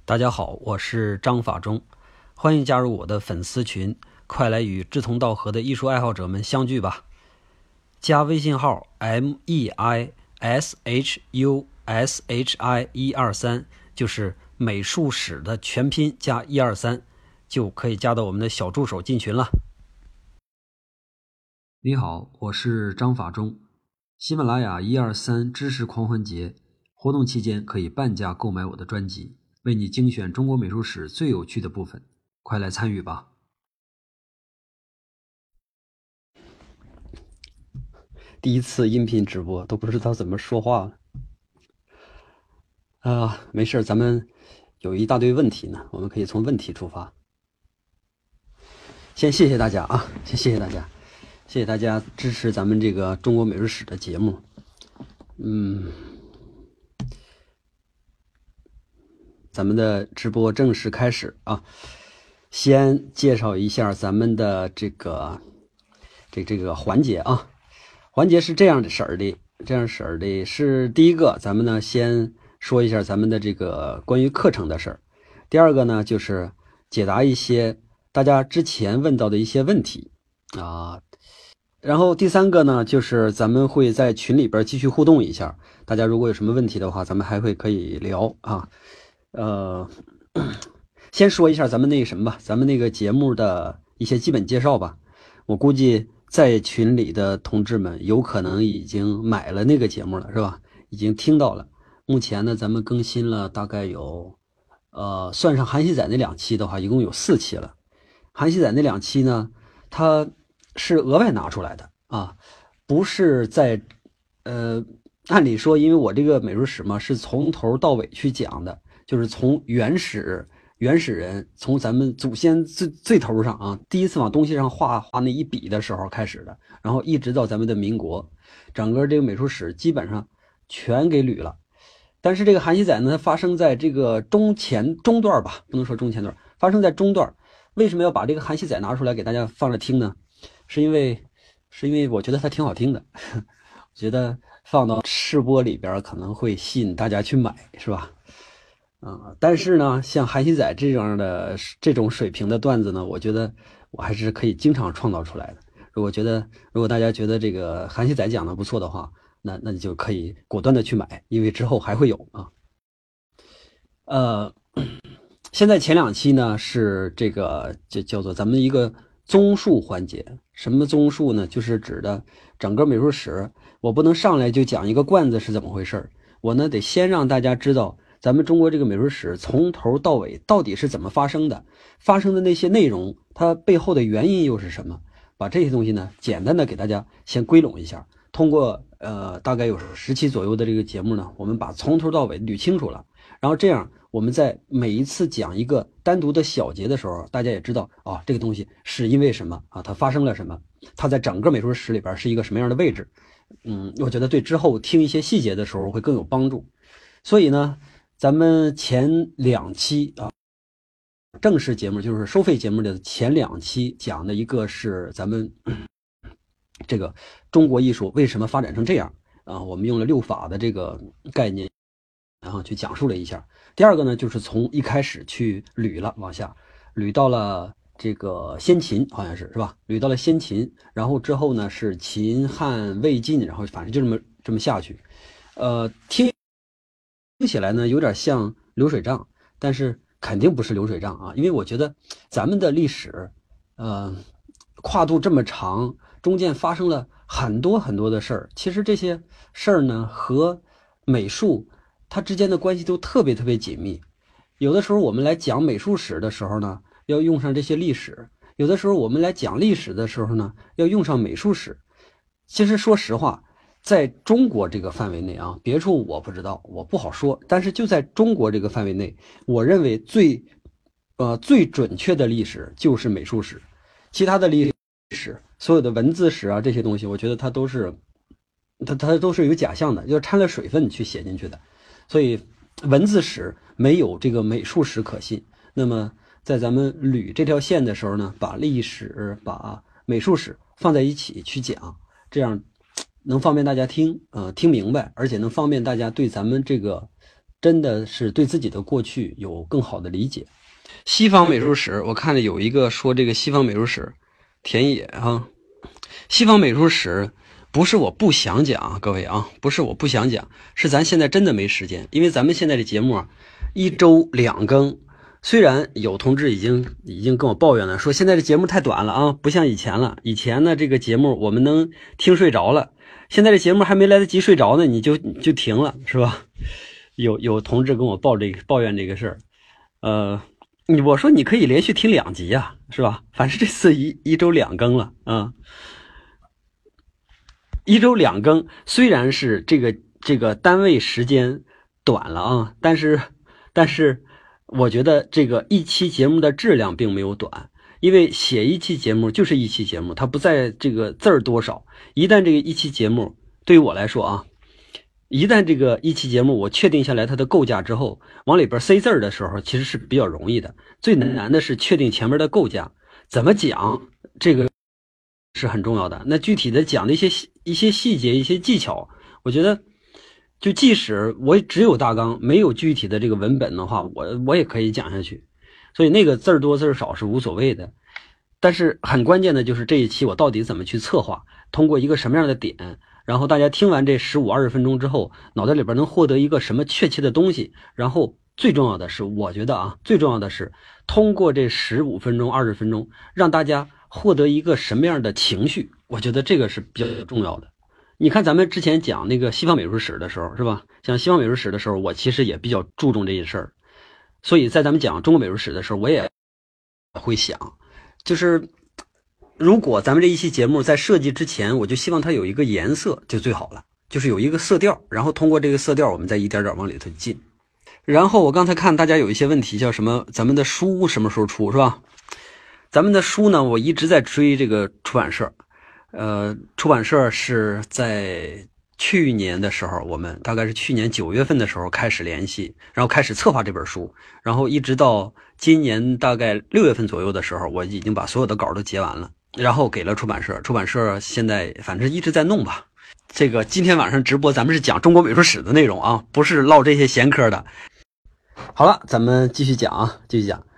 大家好，我是张法中，欢迎加入我的粉丝群，快来与志同道合的艺术爱好者们相聚吧。加微信号 MEISHUSHI123，就是美术史的全拼加123，就可以加到我们的小助手进群了。你好，我是张法中。喜马拉雅123知识狂欢节活动期间可以半价购买我的专辑，为你精选中国美术史最有趣的部分，快来参与吧。第一次音频直播都不知道怎么说话了没事，咱们有一大堆问题呢，我们可以从问题出发。先谢谢大家啊，先谢谢大家，谢谢大家支持咱们这个中国美术史的节目。咱们的直播正式开始啊！先介绍一下咱们的这个环节啊。环节是这样式儿的，是第一个，咱们呢先说一下咱们的这个关于课程的事儿。第二个呢就是解答一些大家之前问到的一些问题啊。然后第三个呢就是咱们会在群里边继续互动一下，大家如果有什么问题的话，咱们还会可以聊啊。先说一下咱们那个什么吧，咱们那个节目的一些基本介绍吧。我估计在群里的同志们有可能已经买了那个节目了，是吧？已经听到了。目前呢，咱们更新了大概有，算上韩熙载那2期的话，一共有4期了。韩熙载那2期呢，它是额外拿出来的啊，不是在，按理说，因为我这个美术史嘛，是从头到尾去讲的。就是从原始人，从咱们祖先最头上啊，第一次往东西上画那一笔的时候开始的，然后一直到咱们的民国，整个这个美术史基本上全给捋了。但是这个韩熙载呢，它发生在这个中段吧，不能说中前段，发生在中段。为什么要把这个韩熙载拿出来给大家放着听呢？是因为我觉得它挺好听的，我觉得放到试播里边可能会吸引大家去买，是吧？但是呢，像韩熙载这种水平的段子呢，我觉得我还是可以经常创造出来的。如果大家觉得这个韩熙载讲的不错的话，那你就可以果断的去买，因为之后还会有啊。现在前2期呢是这个就叫做咱们一个综述环节。什么综述呢？就是指的整个美术史，我不能上来就讲一个罐子是怎么回事，我呢得先让大家知道咱们中国这个美术史从头到尾到底是怎么发生的，发生的那些内容，它背后的原因又是什么？把这些东西呢，简单的给大家先归拢一下。通过大概有10期左右的这个节目呢，我们把从头到尾捋清楚了。然后这样，我们在每一次讲一个单独的小节的时候，大家也知道啊，这个东西是因为什么啊，它发生了什么，它在整个美术史里边是一个什么样的位置。我觉得对之后听一些细节的时候会更有帮助。所以呢，咱们前2期啊，正式节目就是收费节目的前2期讲的一个是咱们这个中国艺术为什么发展成这样啊，我们用了6法的这个概念，然后去讲述了一下。第二个呢，就是从一开始去捋了，往下捋到了这个先秦，好像是吧？捋到了先秦，然后之后呢是秦汉魏晋，然后反正就这么下去。听起来呢有点像流水账，但是肯定不是流水账啊，因为我觉得咱们的历史，跨度这么长，中间发生了很多很多的事儿。其实这些事儿呢和美术它之间的关系都特别特别紧密。有的时候我们来讲美术史的时候呢，要用上这些历史；有的时候我们来讲历史的时候呢，要用上美术史。其实说实话，在中国这个范围内啊，别处我不知道，我不好说。但是就在中国这个范围内，我认为最准确的历史就是美术史。其他的历史，所有的文字史啊这些东西，我觉得它都是有假象的，就是掺了水分去写进去的。所以文字史没有这个美术史可信。那么在咱们捋这条线的时候呢，把历史把美术史放在一起去讲，这样能方便大家听明白，而且能方便大家对咱们这个真的是对自己的过去有更好的理解。西方美术史，我看了有一个说这个西方美术史，田野啊，西方美术史不是我不想讲，各位啊，不是我不想讲，是咱现在真的没时间，因为咱们现在的节目啊，1周2更。虽然有同志已经跟我抱怨了，说现在的节目太短了啊，不像以前了。以前呢，这个节目我们能听睡着了，现在这节目还没来得及睡着呢，你就停了，是吧？有同志跟我抱怨这个事儿，我说你可以连续听2集啊，是吧？反正这次一周2更了啊，1周2更，虽然是这个单位时间短了啊，但是我觉得这个一期节目的质量并没有短，因为写一期节目就是一期节目，它不在这个字儿多少。一旦这个一期节目对于我来说啊，一旦这个一期节目我确定下来它的构架之后，往里边塞字儿的时候其实是比较容易的。最难的是确定前面的构架怎么讲，这个是很重要的。那具体的讲的一些细节、一些技巧，我觉得就即使我只有大纲，没有具体的这个文本的话，我也可以讲下去。所以那个字儿多字儿少是无所谓的。但是很关键的就是这一期我到底怎么去策划，通过一个什么样的点，然后大家听完这15-20分钟之后，脑袋里边能获得一个什么确切的东西，然后最重要的是，我觉得啊，最重要的是通过这15分钟、20分钟，让大家获得一个什么样的情绪，我觉得这个是比较重要的。你看咱们之前讲那个西方美术史的时候，是吧？讲西方美术史的时候，我其实也比较注重这些事儿，所以在咱们讲中国美术史的时候，我也会想，就是如果咱们这一期节目在设计之前，我就希望它有一个颜色就最好了，就是有一个色调，然后通过这个色调，我们再一点点往里头进。然后我刚才看大家有一些问题，叫什么？咱们的书什么时候出，是吧？咱们的书呢，我一直在追这个出版社。出版社是在去年的时候，我们大概是去年9月份的时候开始联系，然后开始策划这本书，然后一直到今年大概6月份左右的时候，我已经把所有的稿都结完了，然后给了出版社。出版社现在反正一直在弄吧。这个今天晚上直播咱们是讲中国美术史的内容啊，不是唠这些闲嗑的。好了，咱们继续讲啊，继续讲。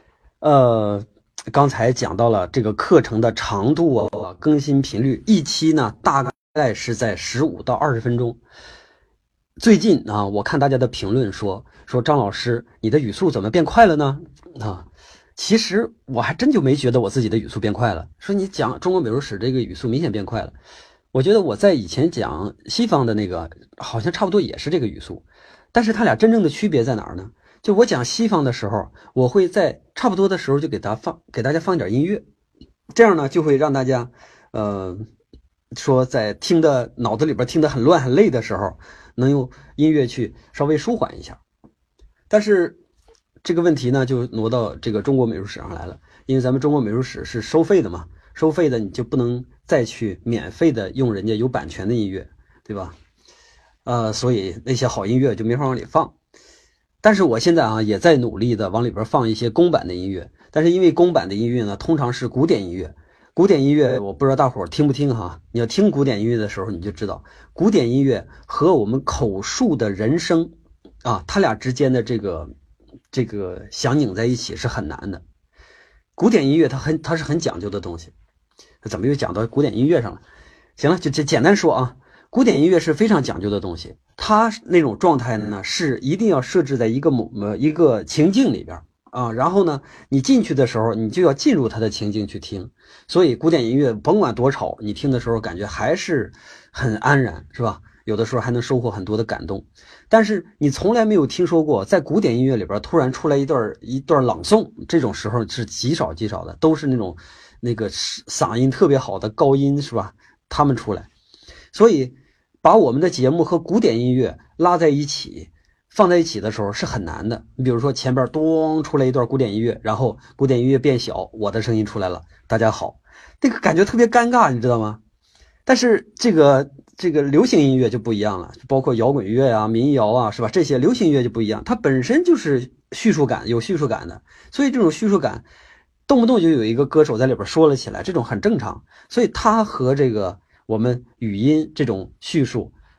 刚才讲到了这个课程的长度啊，更新频率，一期呢大概是在15到20分钟。最近啊，我看大家的评论说张老师，你的语速怎么变快了呢？啊，其实我还真就没觉得我自己的语速变快了。说你讲中国美术史这个语速明显变快了，我觉得我在以前讲西方的那个好像差不多也是这个语速，但是它俩真正的区别在哪儿呢？就我讲西方的时候，我会在差不多的时候就给大家放一点音乐，这样呢就会让大家说在听的脑子里边听得很乱很累的时候，能用音乐去稍微舒缓一下。但是这个问题呢就挪到这个中国美术史上来了，因为咱们中国美术史是收费的嘛，收费的你就不能再去免费的用人家有版权的音乐，对吧？所以那些好音乐就没法往里放。但是我现在啊也在努力的往里边放一些公版的音乐，但是因为公版的音乐呢通常是古典音乐，古典音乐我不知道大伙儿听不听哈，你要听古典音乐的时候你就知道，古典音乐和我们口述的人声啊，它俩之间的这个想拧在一起是很难的。古典音乐它是很讲究的东西，怎么又讲到古典音乐上了？行了，就简单说啊，古典音乐是非常讲究的东西，它那种状态呢是一定要设置在一个情境里边啊，然后呢你进去的时候你就要进入它的情境去听，所以古典音乐甭管多吵，你听的时候感觉还是很安然，是吧？有的时候还能收获很多的感动。但是你从来没有听说过在古典音乐里边突然出来一段朗诵，这种时候是极少的，都是那个嗓音特别好的高音，是吧？他们出来。所以把我们的节目和古典音乐拉在一起放在一起的时候是很难的。你比如说前边咚出来一段古典音乐，然后古典音乐变小，我的声音出来了，大家好，这个感觉特别尴尬，你知道吗？但是这个流行音乐就不一样了，包括摇滚乐啊、民谣啊，是吧？这些流行音乐就不一样，它本身就是有叙述感的，所以这种叙述感动不动就有一个歌手在里边说了起来，这种很正常。所以它和这个我们语音这种叙述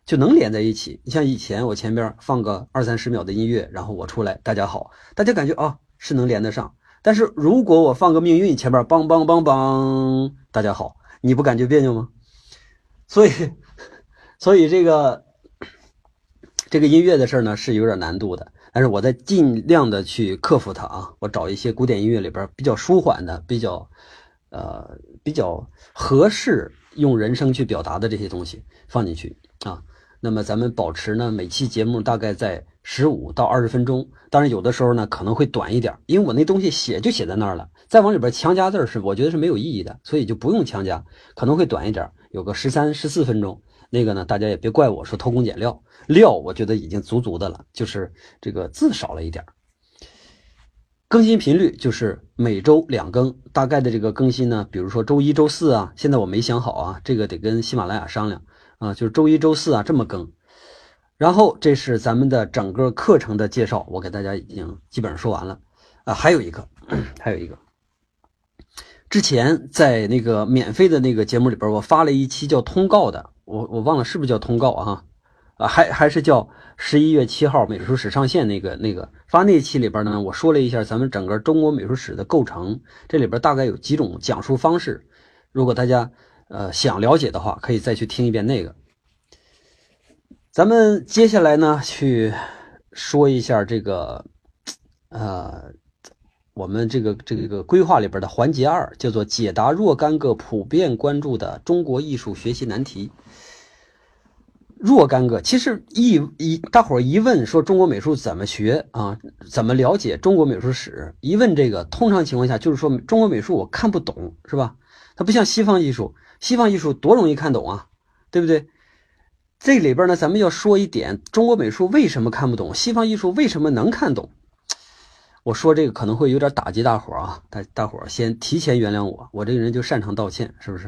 就能连在一起。你像以前我前边放个20-30秒的音乐，然后我出来，大家好，大家感觉啊是能连得上。但是如果我放个命运前边梆梆梆梆，大家好，你不感觉别扭吗？所以这个音乐的事呢是有点难度的，但是我在尽量的去克服它啊。我找一些古典音乐里边比较舒缓的，比较合适用人声去表达的这些东西放进去啊。那么咱们保持呢每期节目大概在15到20分钟，当然有的时候呢可能会短一点，因为我那东西写在那儿了，再往里边强加字我觉得是没有意义的，所以就不用强加，可能会短一点，有个13-14分钟。那个呢大家也别怪我说偷工减料，我觉得已经足的了，就是这个字少了一点。更新频率就是每周2更，大概的这个更新呢，比如说周一周四啊，现在我没想好啊，这个得跟喜马拉雅商量啊，就是周一周四啊这么更。然后这是咱们的整个课程的介绍，我给大家已经基本上说完了啊。还有一个之前在那个免费的那个节目里边，我发了一期叫通告的，我忘了是不是叫通告啊？还是叫11月7号美术史上线那个发那期里边呢，我说了一下咱们整个中国美术史的构成，这里边大概有几种讲述方式，如果大家想了解的话，可以再去听一遍那个。咱们接下来呢去说一下这个我们这个规划里边的环节2，叫做解答若干个普遍关注的中国艺术学习难题。若干个，其实大伙一问说中国美术怎么学啊，怎么了解中国美术史，一问这个通常情况下就是说中国美术我看不懂，是吧？它不像西方艺术多容易看懂啊，对不对？这里边呢咱们要说一点，中国美术为什么看不懂，西方艺术为什么能看懂。我说这个可能会有点打击大伙啊，大伙先提前原谅我这个人就擅长道歉，是不是？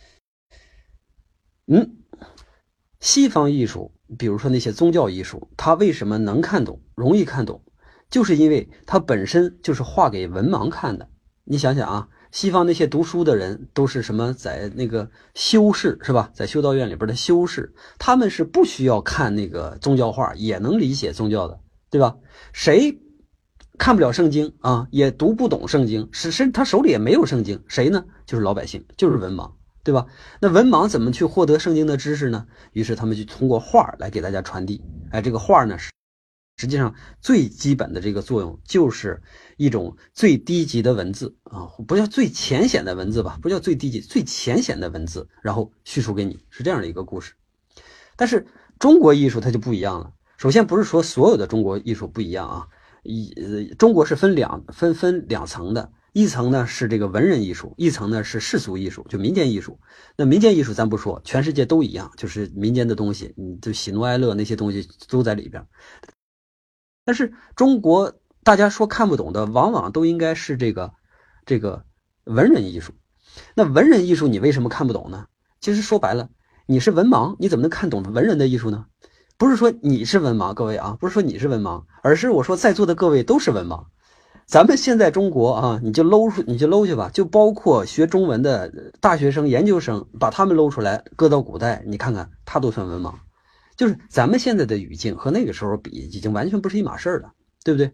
西方艺术，比如说那些宗教艺术，它为什么能看懂，容易看懂，就是因为它本身就是画给文盲看的。你想想啊，西方那些读书的人都是什么，在那个修士是吧，在修道院里边的修士，他们是不需要看那个宗教画也能理解宗教的，对吧？谁看不了圣经啊，也读不懂圣经，他手里也没有圣经，谁呢？就是老百姓，就是文盲，对吧？那文盲怎么去获得圣经的知识呢？于是他们就通过画来给大家传递。这个画呢，实际上最基本的这个作用就是一种最低级的文字啊，不叫最浅显的文字吧，不叫最低级，最浅显的文字，然后叙述给你，是这样的一个故事。但是中国艺术它就不一样了。首先不是说所有的中国艺术不一样啊，中国是分两层的。一层呢是这个文人艺术，一层呢是世俗艺术，就民间艺术。那民间艺术咱不说，全世界都一样，就是民间的东西，你就喜怒哀乐那些东西都在里边。但是中国大家说看不懂的，往往都应该是这个文人艺术。那文人艺术你为什么看不懂呢？其实说白了，你是文盲，你怎么能看懂文人的艺术呢？不是说你是文盲，各位啊，不是说你是文盲，而是我说在座的各位都是文盲。咱们现在中国啊，你就搂去吧，就包括学中文的大学生、研究生，把他们搂出来搁到古代，你看看他都算文盲。就是咱们现在的语境和那个时候比，已经完全不是一码事了，对不对？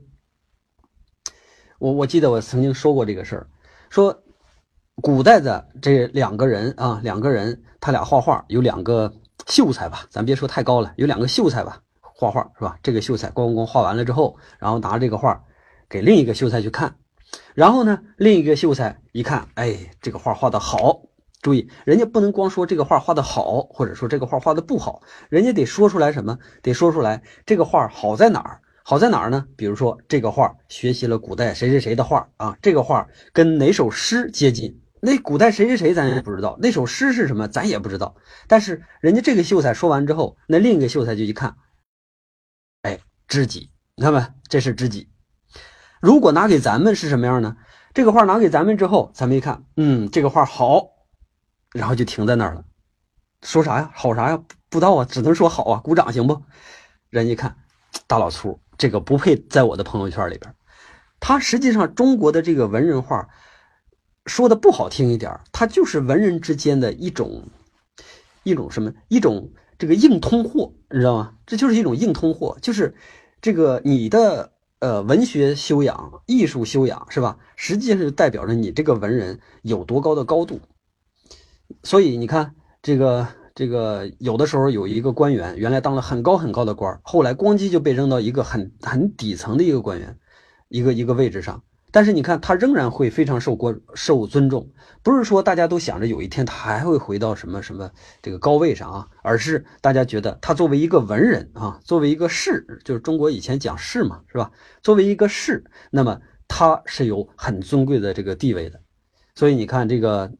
我记得我曾经说过这个事儿，说古代的这两个人他俩画画，有2个秀才吧，咱别说太高了，有2个秀才吧，画画是吧？这个秀才咣画完了之后，然后拿这个画给另一个秀才去看，然后呢，另一个秀才一看，这个画画的好。注意，人家不能光说这个画画的好，或者说这个画画的不好，人家得说出来什么？得说出来这个画好在哪儿？好在哪儿呢？比如说这个画学习了古代谁谁谁的画啊，这个画跟哪首诗接近？那古代谁谁谁咱也不知道，那首诗是什么咱也不知道。但是人家这个秀才说完之后，那另一个秀才就一看，知己，你看吧，这是知己。如果拿给咱们是什么样呢？这个画拿给咱们之后，咱们一看，这个画好，然后就停在那儿了。说啥呀？好啥呀？不知道啊，只能说好啊，鼓掌行不？人家看大老粗，这个不配在我的朋友圈里边。他实际上中国的这个文人画，说的不好听一点，它就是文人之间的一种什么？一种这个硬通货，你知道吗？这就是一种硬通货，就是这个你的文学修养、艺术修养是吧？实际上是代表着你这个文人有多高的高度。所以你看这个有的时候有一个官员原来当了很高很高的官，后来咣叽就被扔到一个很底层的一个官员一个位置上。但是你看他仍然会非常受尊重，不是说大家都想着有一天他还会回到什么这个高位上啊，而是大家觉得他作为一个文人啊，作为一个士，就是中国以前讲士嘛，是吧？作为一个士，那么他是有很尊贵的这个地位的。所以你看这个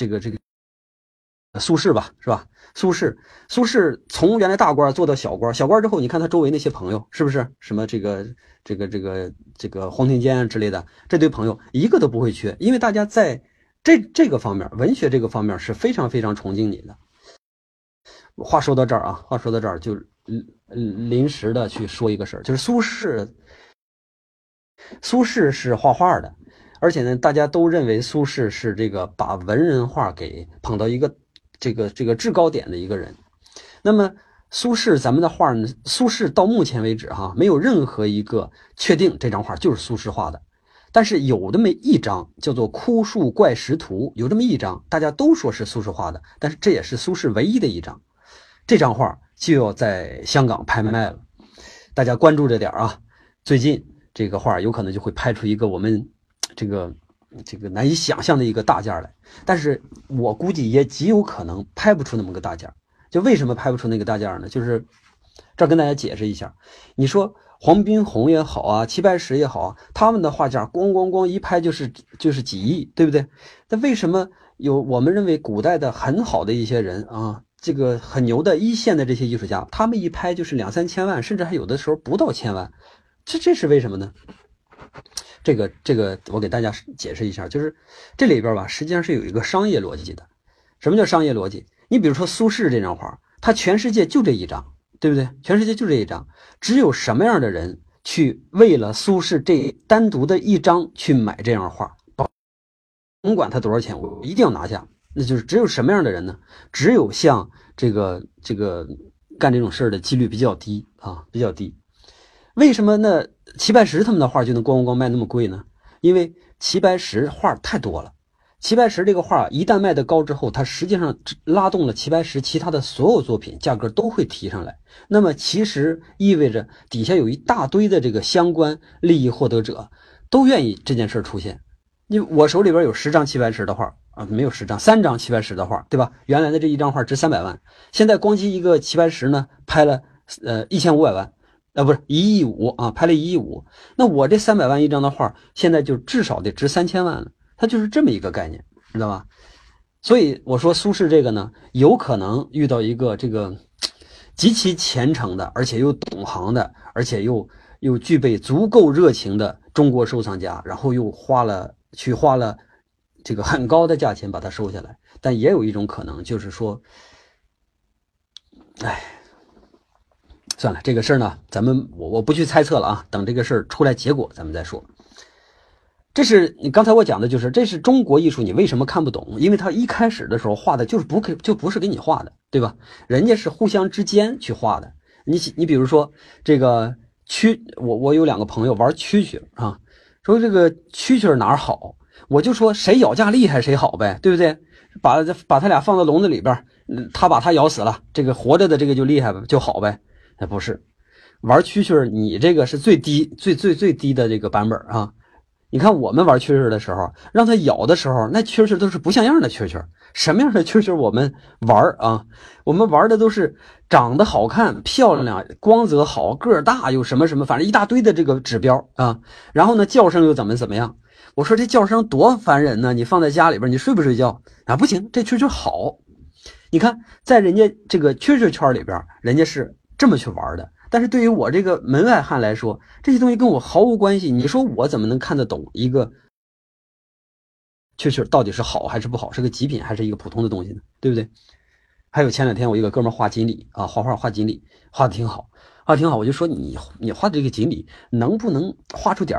苏轼吧，是吧？苏轼从原来大官做到小官，小官之后，你看他周围那些朋友，是不是什么这个黄庭坚之类的，这堆朋友一个都不会缺，因为大家在这个方面，文学这个方面是非常非常崇敬你的。话说到这儿啊，就临时的去说一个事儿，就是苏轼是画画的，而且呢，大家都认为苏轼是这个把文人画给捧到一个这个制高点的一个人。那么苏轼咱们的画呢，苏轼到目前为止没有任何一个确定这张画就是苏轼画的，但是有这么一张叫做《枯树怪石图》，有这么一张大家都说是苏轼画的，但是这也是苏轼唯一的一张。这张画就要在香港拍卖了，大家关注着点啊，最近这个画有可能就会拍出一个我们这个难以想象的一个大件来，但是我估计也极有可能拍不出那么个大件。就为什么拍不出那个大件呢？就是这儿跟大家解释一下，你说黄宾虹也好啊，齐白石也好啊，他们的画件咣一拍就是几亿，对不对？但为什么有我们认为古代的很好的一些人啊，这个很牛的一线的这些艺术家，他们一拍就是2、3千万，甚至还有的时候不到1000万，这是为什么呢？这个我给大家解释一下，就是这里边吧，实际上是有一个商业逻辑的。什么叫商业逻辑？你比如说苏轼这张画，他全世界就这一张，对不对？全世界就这一张，只有什么样的人去为了苏轼这单独的一张去买这张画，甭管他多少钱，我一定要拿下。那就是只有什么样的人呢？只有像这个干这种事儿的几率比较低啊，比较低。为什么那齐白石他们的画就能咣卖那么贵呢？因为齐白石画太多了。齐白石这个画一旦卖得高之后，它实际上拉动了齐白石其他的所有作品价格都会提上来。那么其实意味着底下有一大堆的这个相关利益获得者都愿意这件事出现。我手里边有10张齐白石的画啊，没有10张，3张齐白石的画，对吧？原来的这一张画值300万，现在光一个齐白石呢拍了1500万。不是1.5亿啊，拍了1.5亿。那我这300万一张的画，现在就至少得值3000万了。它就是这么一个概念，知道吧？所以我说苏轼这个呢，有可能遇到一个这个极其虔诚的，而且又懂行的，而且又具备足够热情的中国收藏家，然后又花了这个很高的价钱把它收下来。但也有一种可能，就是说，算了，这个事儿呢，我不去猜测了啊，等这个事儿出来结果咱们再说。这是你刚才我讲的，就是这是中国艺术，你为什么看不懂？因为他一开始的时候画的就不是给你画的，对吧？人家是互相之间去画的。你比如说这个我有2个朋友玩蛐啊，说这个蛐哪儿好，我就说谁咬架厉害谁好呗，对不对？把他俩放到笼子里边，他把他咬死了，这个活着的这个就厉害就好呗。不是，玩蛐你这个是最低的这个版本啊。你看我们玩蛐的时候，让它咬的时候，那蛐都是不像样的蛐，什么样的蛐我们玩啊？我们玩的都是长得好看、漂亮、光泽好、个儿大，有什么反正一大堆的这个指标啊。然后呢，叫声又怎么样？我说这叫声多烦人呢！你放在家里边，你睡不睡觉啊？不行，这蛐好。你看，在人家这个蛐圈里边，人家是这么去玩的。但是对于我这个门外汉来说，这些东西跟我毫无关系。你说我怎么能看得懂一个蛐到底是好还是不好，是个极品还是一个普通的东西呢？对不对？还有前2天我一个哥们画锦鲤啊，画画画锦鲤，画的挺好，我就说你画的这个锦鲤能不能画出点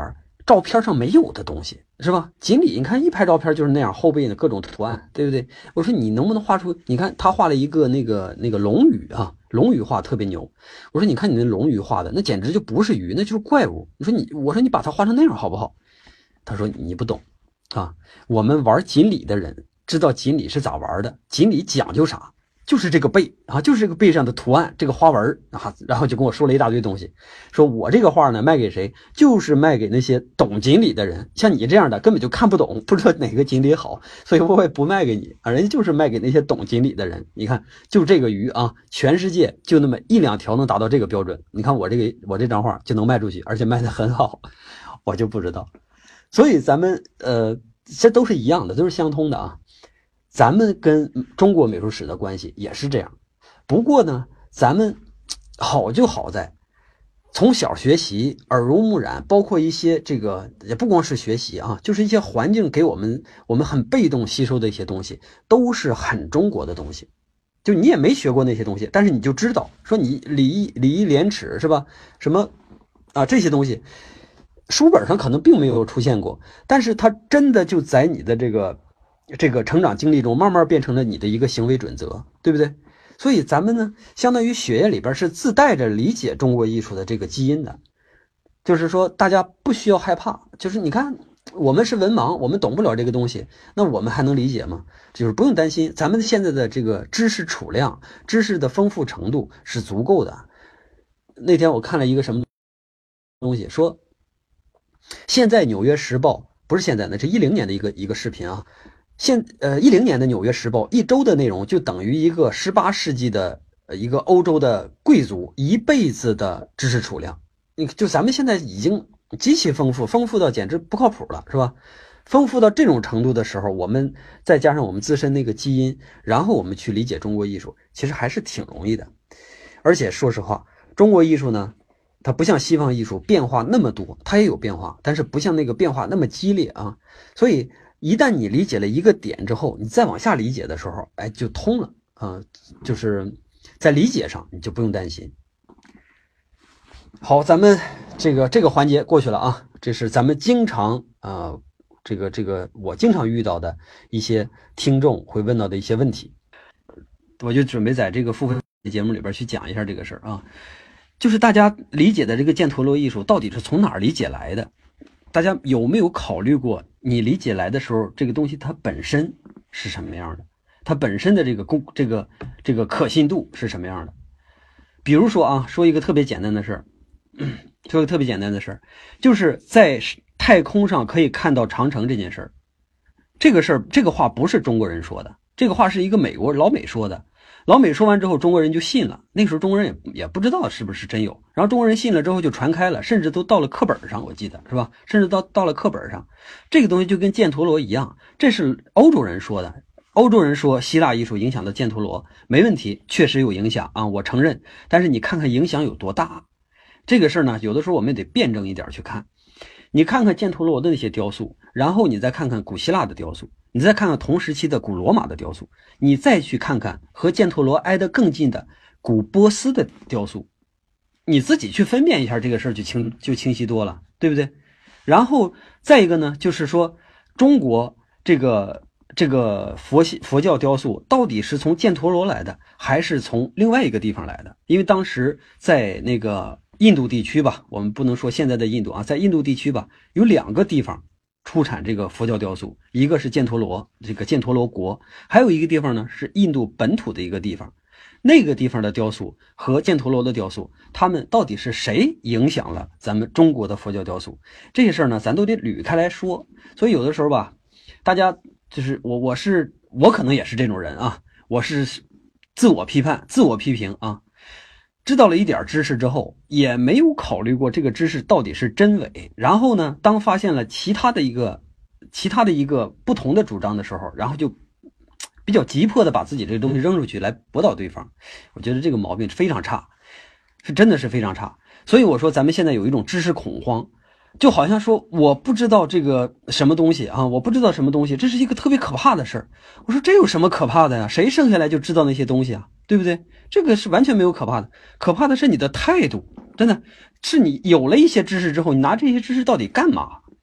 照片上没有的东西，是吧？锦鲤，你看一拍照片就是那样，后背的各种图案，对不对？我说你能不能画出？你看他画了一个那个龙鱼啊，龙鱼画特别牛。我说你看你那龙鱼画的，那简直就不是鱼，那就是怪物。我说你把它画成那样好不好？他说你不懂啊，我们玩锦鲤的人知道锦鲤是咋玩的，锦鲤讲究啥？就是这个背啊，就是这个背上的图案，这个花纹啊，然后就跟我说了一大堆东西，说我这个画呢卖给谁，就是卖给那些懂锦鲤的人，像你这样的根本就看不懂，不知道哪个锦鲤好，所以我也不卖给你啊，人家就是卖给那些懂锦鲤的人。你看，就这个鱼啊，全世界就那么1、2条能达到这个标准，你看我这张画就能卖出去，而且卖得很好，我就不知道。所以咱们这都是一样的，都是相通的啊。咱们跟中国美术史的关系也是这样，不过呢，咱们好就好在从小学习耳濡目染，包括一些这个也不光是学习啊，就是一些环境给我们很被动吸收的一些东西，都是很中国的东西。就你也没学过那些东西，但是你就知道，说你礼义廉耻是吧？什么啊这些东西，书本上可能并没有出现过，但是它真的就在你的这个成长经历中慢慢变成了你的一个行为准则，对不对？所以咱们呢，相当于血液里边是自带着理解中国艺术的这个基因的，就是说大家不需要害怕，就是你看我们是文盲，我们懂不了这个东西，那我们还能理解吗？就是不用担心，咱们现在的这个知识储量、知识的丰富程度是足够的。那天我看了一个什么东西，说现在《纽约时报》不是现在的，是10年的一个视频啊。10年的《纽约时报》一周的内容就等于一个18世纪的一个欧洲的贵族一辈子的知识储量。就咱们现在已经极其丰富到简直不靠谱了，是吧？丰富到这种程度的时候，我们再加上我们自身那个基因，然后我们去理解中国艺术，其实还是挺容易的。而且说实话，中国艺术呢，它不像西方艺术变化那么多，它也有变化，但是不像那个变化那么激烈啊。所以一旦你理解了一个点之后，你再往下理解的时候，哎，就通了啊，就是在理解上你就不用担心。好，咱们这个环节过去了啊，这是咱们经常这个我经常遇到的一些听众会问到的一些问题，我就准备在这个付费节目里边去讲一下这个事儿啊，就是大家理解的这个犍陀罗艺术到底是从哪儿理解来的？大家有没有考虑过，你理解来的时候，这个东西它本身是什么样的？它本身的这个可信度是什么样的？比如说啊，说一个特别简单的事儿，就是在太空上可以看到长城这件事儿。这个话不是中国人说的，这个话是一个老美说的。老美说完之后，中国人就信了。那个时候中国人也不知道是不是真有，然后中国人信了之后就传开了，甚至都到了课本上，我记得是吧？甚至到了课本上，这个东西就跟犍陀罗一样，这是欧洲人说的。欧洲人说希腊艺术影响的犍陀罗，没问题，确实有影响啊，我承认。但是你看看影响有多大，这个事儿呢，有的时候我们得辩证一点去看。你看看犍陀罗的那些雕塑，然后你再看看古希腊的雕塑，你再看看同时期的古罗马的雕塑，你再去看看和犍陀罗挨得更近的古波斯的雕塑，你自己去分辨一下这个事儿就清晰多了，对不对？然后再一个呢，就是说中国这个佛教雕塑到底是从犍陀罗来的，还是从另外一个地方来的？因为当时在那个印度地区吧，我们不能说现在的印度啊，在印度地区吧，有2个地方出产这个佛教雕塑，一个是犍陀罗，这个犍陀罗国，还有一个地方呢是印度本土的一个地方。那个地方的雕塑和犍陀罗的雕塑，他们到底是谁影响了咱们中国的佛教雕塑？这些事儿呢，咱都得捋开来说。所以有的时候吧，大家就是我可能也是这种人啊，我是自我批判、自我批评啊。知道了一点知识之后，也没有考虑过这个知识到底是真伪。然后呢，当发现了其他的一个不同的主张的时候，然后就比较急迫的把自己这个东西扔出去来驳倒对方。我觉得这个毛病非常差，真的是非常差。所以我说咱们现在有一种知识恐慌，就好像说我不知道这个什么东西啊，我不知道什么东西，这是一个特别可怕的事儿。我说这有什么可怕的呀？谁生下来就知道那些东西啊？对不对？这个是完全没有可怕的，可怕的是你的态度。真的是你有了一些知识之后，你拿这些知识到底干嘛？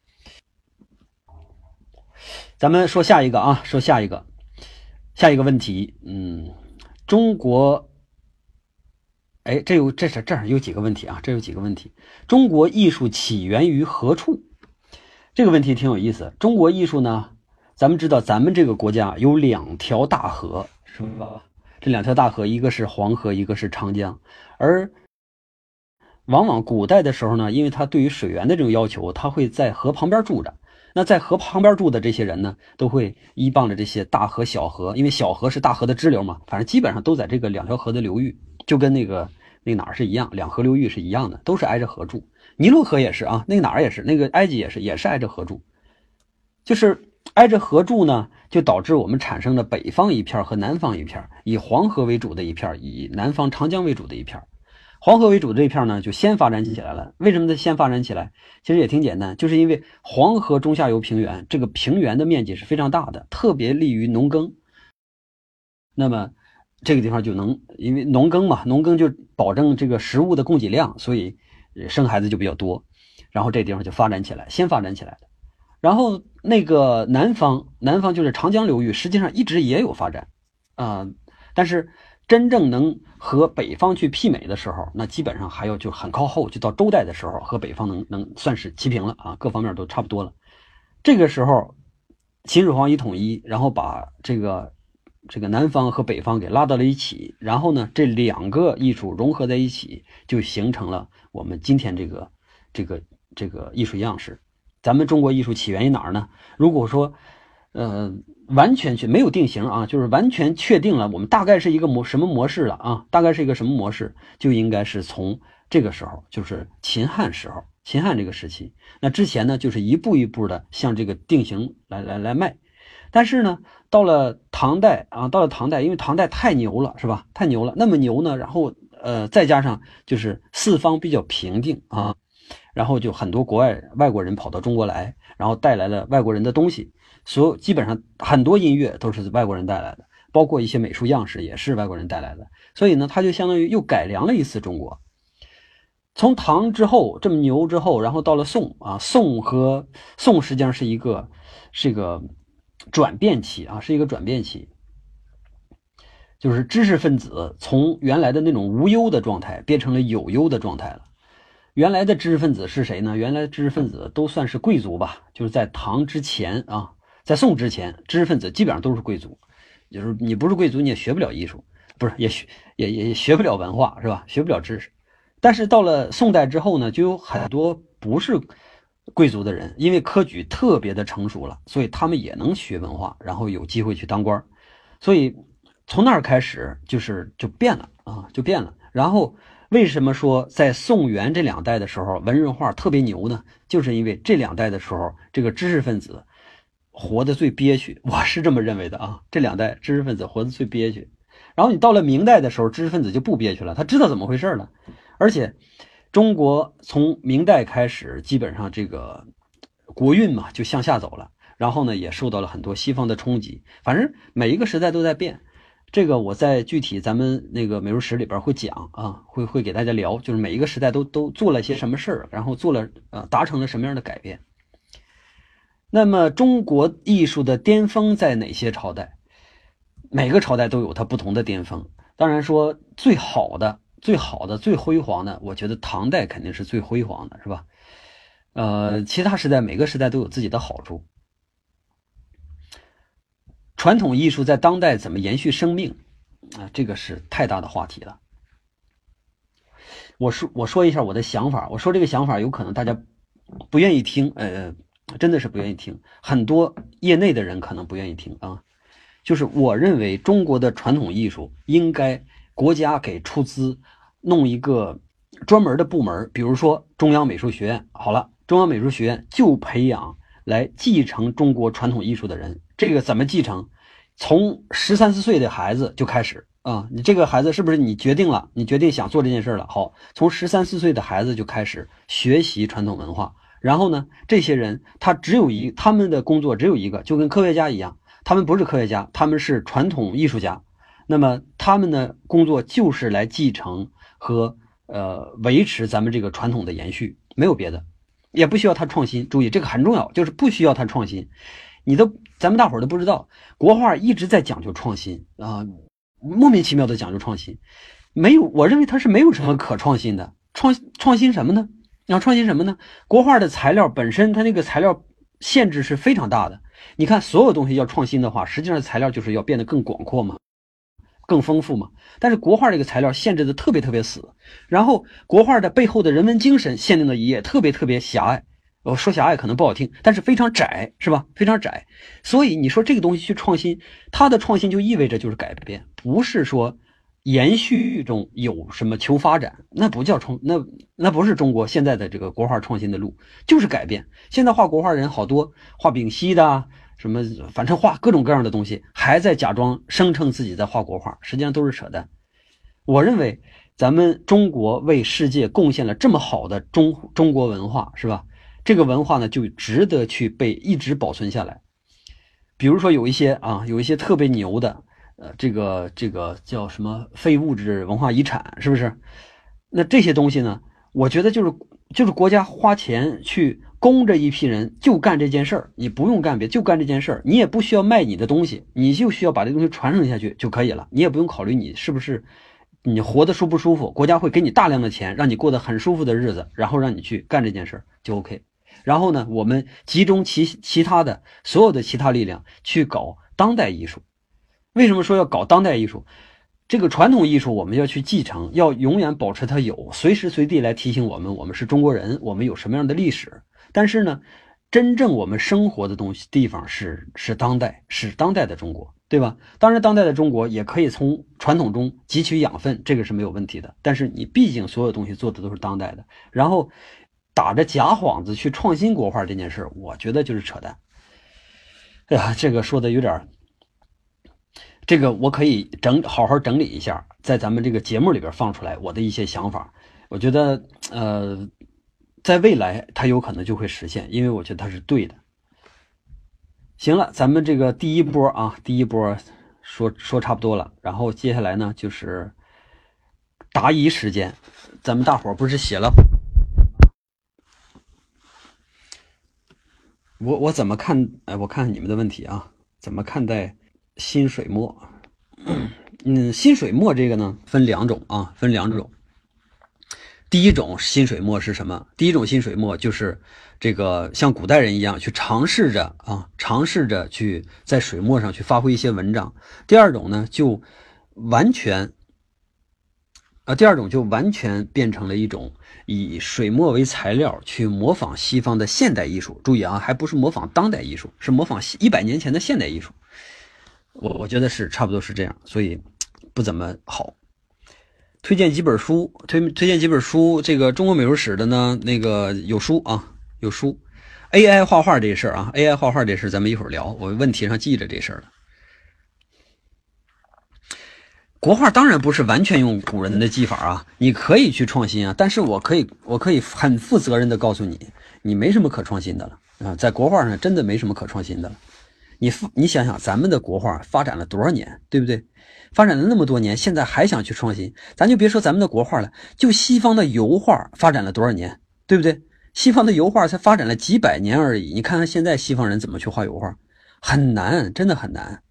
咱们说下一个啊，说下一个问题。中国，哎，这儿有几个问题啊？这有几个问题。中国艺术起源于何处？这个问题挺有意思。中国艺术呢，咱们知道，咱们这个国家有2条大河，是吧？这2条大河，一个是黄河，一个是长江。而往往古代的时候呢，因为他对于水源的这种要求，他会在河旁边住着。那在河旁边住的这些人呢，都会依傍着这些大河、小河，因为小河是大河的支流嘛，反正基本上都在这个2条河的流域，就跟那哪儿是一样，两河流域是一样的，都是挨着河住。尼罗河也是啊，那个哪儿也是，那个埃及也是挨着河住。就是挨着河住呢，就导致我们产生了北方一片和南方一片，以黄河为主的一片，以南方长江为主的一片。黄河为主的这一片呢，就先发展起来了。为什么它先发展起来？其实也挺简单，就是因为黄河中下游平原，这个平原的面积是非常大的，特别利于农耕。那么这个地方就能，因为农耕嘛，农耕就保证这个食物的供给量，所以生孩子就比较多。然后这地方就发展起来，先发展起来的。然后那个南方就是长江流域，实际上一直也有发展但是真正能和北方去媲美的时候，那基本上还要就很靠后，就到周代的时候，和北方能算是齐平了啊，各方面都差不多了。这个时候，秦始皇一统一，然后把这个南方和北方给拉到了一起，然后呢，这2个艺术融合在一起，就形成了我们今天这个艺术样式。咱们中国艺术起源于哪儿呢？如果说完全没有定型啊，就是完全确定了我们大概是一个什么模式了啊，大概是一个什么模式，就应该是从这个时候，就是秦汉时候，秦汉这个时期。那之前呢，就是一步一步的向这个定型来迈。但是呢，到了唐代，因为唐代太牛了，是吧？太牛了，那么牛呢，然后再加上就是四方比较平定啊，然后就很多外国人跑到中国来，然后带来了外国人的东西。基本上很多音乐都是外国人带来的，包括一些美术样式也是外国人带来的，所以呢，他就相当于又改良了一次中国。从唐之后这么牛之后，然后到了宋啊，宋实际上是一个转变期啊，是一个转变期，就是知识分子从原来的那种无忧的状态变成了有忧的状态了。原来的知识分子是谁呢？原来的知识分子都算是贵族吧，就是在唐之前啊。在宋之前，知识分子基本上都是贵族，就是你不是贵族，你也学不了艺术，不是也学不了文化，是吧？学不了知识。但是到了宋代之后呢，就有很多不是贵族的人，因为科举特别的成熟了，所以他们也能学文化，然后有机会去当官。所以从那儿开始就变了啊，就变了。然后为什么说在宋元这2代的时候文人画特别牛呢？就是因为这2代的时候，这个知识分子活得最憋屈，我是这么认为的啊。这2代知识分子活得最憋屈，然后你到了明代的时候，知识分子就不憋屈了，他知道怎么回事了。而且中国从明代开始，基本上这个国运嘛就向下走了，然后呢也受到了很多西方的冲击。反正每一个时代都在变，这个我在具体咱们那个美术史里边会讲啊，会给大家聊，就是每一个时代都做了些什么事儿，然后达成了什么样的改变。那么中国艺术的巅峰在哪些朝代？每个朝代都有它不同的巅峰。当然说最好的、最辉煌的，我觉得唐代肯定是最辉煌的，是吧？其他时代每个时代都有自己的好处。传统艺术在当代怎么延续生命啊？这个是太大的话题了。我说一下我的想法，我说这个想法有可能大家不愿意听，真的是不愿意听，很多业内的人可能不愿意听啊。就是我认为中国的传统艺术应该国家给出资弄一个专门的部门，比如说中央美术学院。好了，中央美术学院就培养来继承中国传统艺术的人。这个怎么继承？从13、14岁的孩子就开始啊，你这个孩子是不是你决定了，你决定想做这件事了？好，从13、14岁的孩子就开始学习传统文化。然后呢，这些人他们的工作只有一个，就跟科学家一样，他们不是科学家，他们是传统艺术家。那么他们的工作就是来继承和维持咱们这个传统的延续，没有别的，也不需要他创新。注意，这个很重要，就是不需要他创新， 咱们大伙儿都不知道，国画一直在讲究创新啊，莫名其妙的讲究创新，我认为它是没有什么可创新的。创新什么呢？创新什么呢？国画的材料本身，它那个材料限制是非常大的。你看，所有东西要创新的话，实际上材料就是要变得更广阔嘛，更丰富嘛。但是国画这个材料限制的特别特别死，然后国画的背后的人文精神限定的也特别特别狭隘。我说狭隘可能不好听，但是非常窄，是吧？非常窄。所以你说这个东西去创新，它的创新就意味着就是改变，不是说延续中有什么求发展，那不叫那不是中国现在的这个国画创新的路，就是改变。现在画国画人好多画丙烯的什么，反正画各种各样的东西，还在假装声称自己在画国画，实际上都是扯淡。我认为咱们中国为世界贡献了这么好的中国文化，是吧？这个文化呢，就值得去被一直保存下来。比如说有一些特别牛的，这个叫什么非物质文化遗产，是不是？那这些东西呢，我觉得就是国家花钱去供着一批人就干这件事儿，你不用干别就干这件事儿，你也不需要卖你的东西，你就需要把这东西传承下去就可以了，你也不用考虑你是不是你活得舒不舒服，国家会给你大量的钱，让你过得很舒服的日子，然后让你去干这件事儿就 OK。然后呢，我们集中其他的所有的其他力量去搞当代艺术。为什么说要搞当代艺术？这个传统艺术我们要去继承，要永远保持它有，随时随地来提醒我们是中国人，我们有什么样的历史。但是呢，真正我们生活的地方是当代的中国，对吧？当然当代的中国也可以从传统中汲取养分，这个是没有问题的。但是你毕竟所有东西做的都是当代的，然后打着假幌子去创新国画这件事，我觉得就是扯淡。哎呀，这个说的有点，这个我可以好好整理一下，在咱们这个节目里边放出来我的一些想法。我觉得在未来它有可能就会实现，因为我觉得它是对的。行了，咱们这个第一波说差不多了，然后接下来呢就是答疑时间。咱们大伙不是写了我怎么看？我看看你们的问题啊，怎么看待新水墨？新水墨这个呢，分两种。第一种新水墨是什么？第一种新水墨就是这个像古代人一样去尝试着去在水墨上去发挥一些文章。第二种就完全变成了一种以水墨为材料去模仿西方的现代艺术。注意啊，还不是模仿当代艺术，是模仿100年前的现代艺术。我觉得是差不多是这样，所以不怎么好。推荐几本书，这个中国美术史的呢，那个有书。AI 画画这事儿啊，AI 画画这事咱们一会儿聊，我问题上记着这事儿了。国画当然不是完全用古人的技法啊，你可以去创新啊，但是我可以很负责任的告诉你，你没什么可创新的了啊，在国画上真的没什么可创新的了。你想想，咱们的国画发展了多少年，对不对？发展了那么多年，现在还想去创新，咱就别说咱们的国画了，就西方的油画发展了多少年，对不对？西方的油画才发展了几百年而已，你看看现在西方人怎么去画油画，很难，真的很难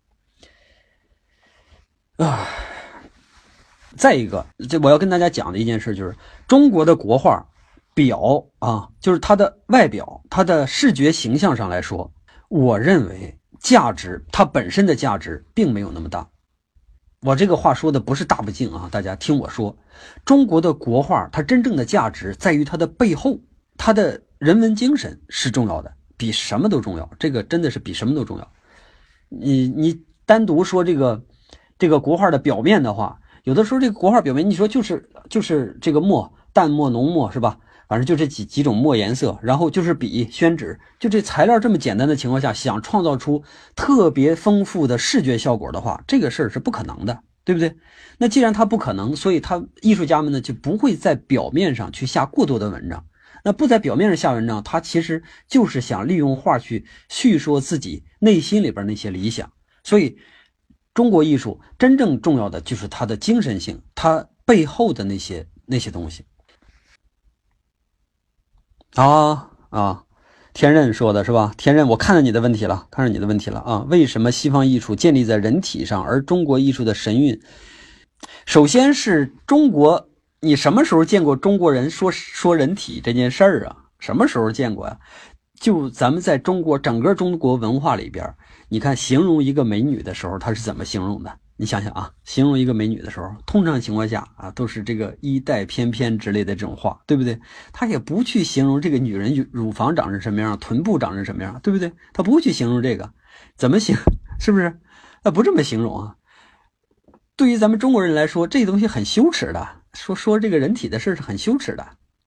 啊。再一个，这我要跟大家讲的一件事就是，中国的国画就是它的外表，它的视觉形象上来说，我认为它本身的价值并没有那么大。我这个话说的不是大不敬啊，大家听我说，中国的国画它真正的价值在于它的背后，它的人文精神是重要的，比什么都重要，这个真的是比什么都重要。你单独说这个国画的表面的话，有的时候这个国画表面你说就是这个墨，淡墨浓墨是吧，反正就这几种墨颜色，然后就是笔宣纸，就这材料这么简单的情况下，想创造出特别丰富的视觉效果的话，这个事儿是不可能的，对不对？那既然它不可能，所以艺术家们呢就不会在表面上去下过多的文章。那不在表面上下文章，他其实就是想利用画去叙说自己内心里边那些理想。所以中国艺术真正重要的就是它的精神性，它背后的那些东西。 天任说的是吧？天任，我看着你的问题了，啊！为什么西方艺术建立在人体上，而中国艺术的神韵？首先是中国，你什么时候见过中国人说人体这件事儿啊？什么时候见过呀？就咱们在中国整个中国文化里边，你看形容一个美女的时候，她是怎么形容的？你想想啊，形容一个美女的时候，通常情况下啊，都是这个衣带翩翩之类的这种话，对不对？他也不去形容这个女人乳房长成什么样，臀部长成什么样，对不对？他不会去形容这个，怎么形？是不是？他不这么形容啊。对于咱们中国人来说，这东西很羞耻的，说这个人体的事是很羞耻的。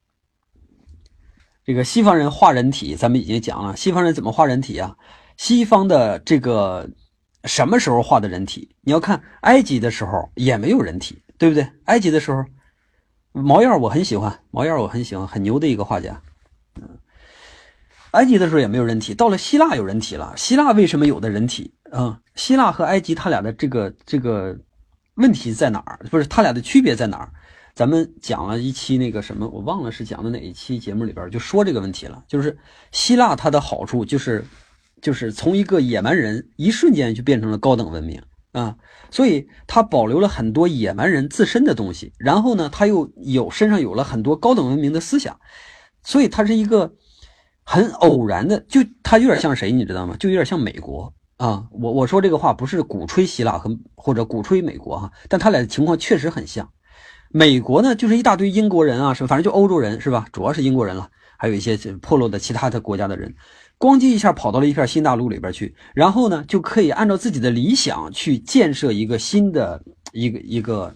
这个西方人画人体，咱们已经讲了，西方人怎么画人体啊？西方的这个什么时候画的人体？你要看埃及的时候也没有人体，对不对？埃及的时候，毛燕我很喜欢，很牛的一个画家。埃及的时候也没有人体，到了希腊有人体了。希腊为什么有的人体希腊和埃及他俩的这个问题在哪儿？不是他俩的区别在哪儿？咱们讲了一期那个什么，我忘了是讲的哪一期节目里边就说这个问题了。就是希腊它的好处就是从一个野蛮人一瞬间就变成了高等文明啊，所以他保留了很多野蛮人自身的东西，然后呢，他又身上有了很多高等文明的思想，所以他是一个很偶然的，就他有点像谁，你知道吗？就有点像美国啊。我说这个话不是鼓吹希腊或者鼓吹美国哈，但他俩的情况确实很像。美国呢，就是一大堆英国人啊，反正就欧洲人是吧？主要是英国人了，还有一些破落的其他的国家的人，咣叽一下跑到了一片新大陆里边去，然后呢，就可以按照自己的理想去建设一个新的一个，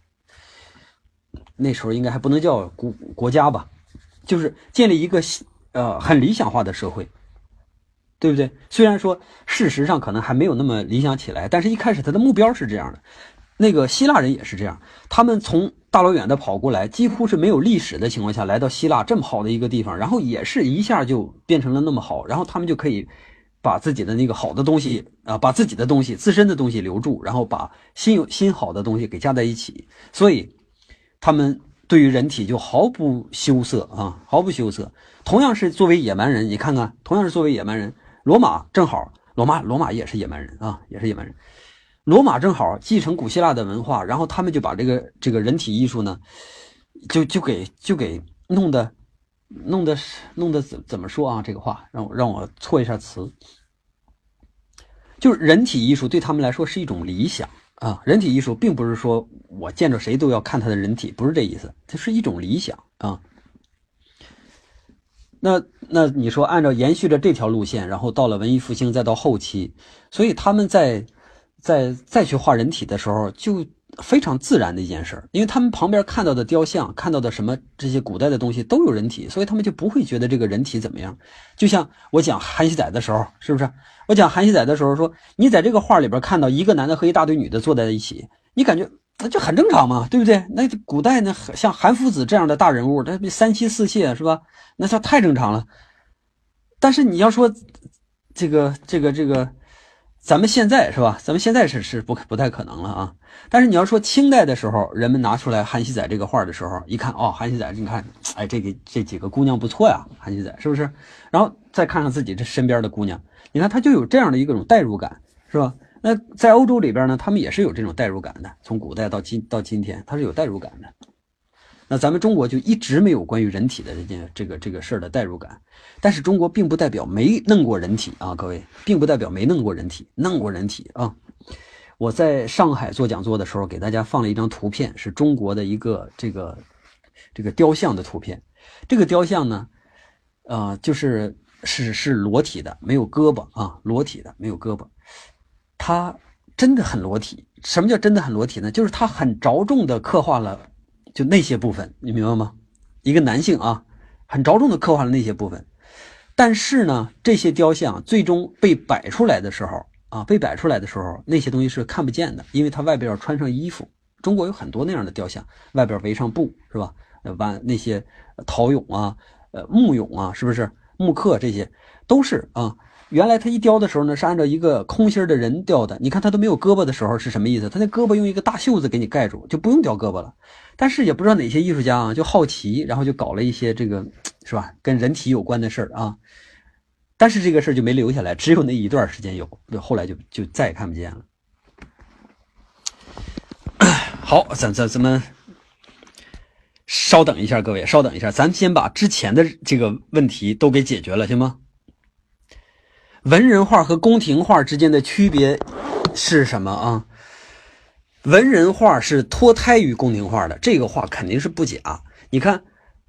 那时候应该还不能叫国家吧，就是建立一个很理想化的社会，对不对？虽然说事实上可能还没有那么理想起来，但是一开始他的目标是这样的。那个希腊人也是这样，他们从大老远的跑过来，几乎是没有历史的情况下来到希腊这么好的一个地方，然后也是一下就变成了那么好，然后他们就可以把自己的那个好的东西把自己的东西自身的东西留住，然后把新好的东西给加在一起，所以他们对于人体就毫不羞涩啊，毫不羞涩。同样是作为野蛮人，你看看，同样是作为野蛮人，罗马正好，罗马也是野蛮人啊，也是野蛮人。罗马正好继承古希腊的文化，然后他们就把这个人体艺术呢，就给弄得怎么说啊？这个话让我错一下词，就是人体艺术对他们来说是一种理想啊。人体艺术并不是说我见着谁都要看他的人体，不是这意思，它是一种理想啊。那你说按照延续着这条路线，然后到了文艺复兴，再到后期，所以他们再去画人体的时候，就非常自然的一件事，因为他们旁边看到的雕像，看到的什么这些古代的东西都有人体，所以他们就不会觉得这个人体怎么样。就像我讲韩熙载的时候，是不是？我讲韩熙载的时候说，你在这个画里边看到一个男的和一大堆女的坐在一起，你感觉那就很正常嘛，对不对？那古代呢，像韩夫子这样的大人物，他三妻四妾是吧？那他太正常了。但是你要说这个。咱们现在是吧？咱们现在是不太可能了啊。但是你要说清代的时候，人们拿出来韩熙载这个画的时候，一看韩熙载，你看，哎，这几个姑娘不错呀，韩熙载是不是？然后再看看自己这身边的姑娘，你看他就有这样的一种代入感，是吧？那在欧洲里边呢，他们也是有这种代入感的，从古代到今天，他是有代入感的。那咱们中国就一直没有关于人体的这个事儿的代入感，但是中国并不代表没弄过人体啊，各位，并不代表没弄过人体，弄过人体啊。我在上海做讲座的时候，给大家放了一张图片，是中国的一个这个雕像的图片。这个雕像呢，就是裸体的，没有胳膊啊，裸体的，没有胳膊。它真的很裸体。什么叫真的很裸体呢？就是它很着重的刻画了。就那些部分，你明白吗？一个男性啊，很着重的刻画了那些部分，但是呢，这些雕像最终被摆出来的时候那些东西是看不见的，因为它外边要穿上衣服。中国有很多那样的雕像，外边围上布，是吧？那些陶俑啊，木俑啊，是不是？木刻这些都是啊。原来他一雕的时候呢，是按照一个空心的人雕的。你看他都没有胳膊的时候是什么意思？他那胳膊用一个大袖子给你盖住，就不用雕胳膊了。但是也不知道哪些艺术家啊，就好奇，然后就搞了一些这个，是吧？跟人体有关的事儿啊。 但是这个事儿就没留下来，只有那一段时间有，后来就再也看不见了。好，咱们稍等一下，各位稍等一下，咱先把之前的这个问题都给解决了，行吗？文人画和宫廷画之间的区别是什么啊？文人画是脱胎于宫廷画的，这个话肯定是不假。你看，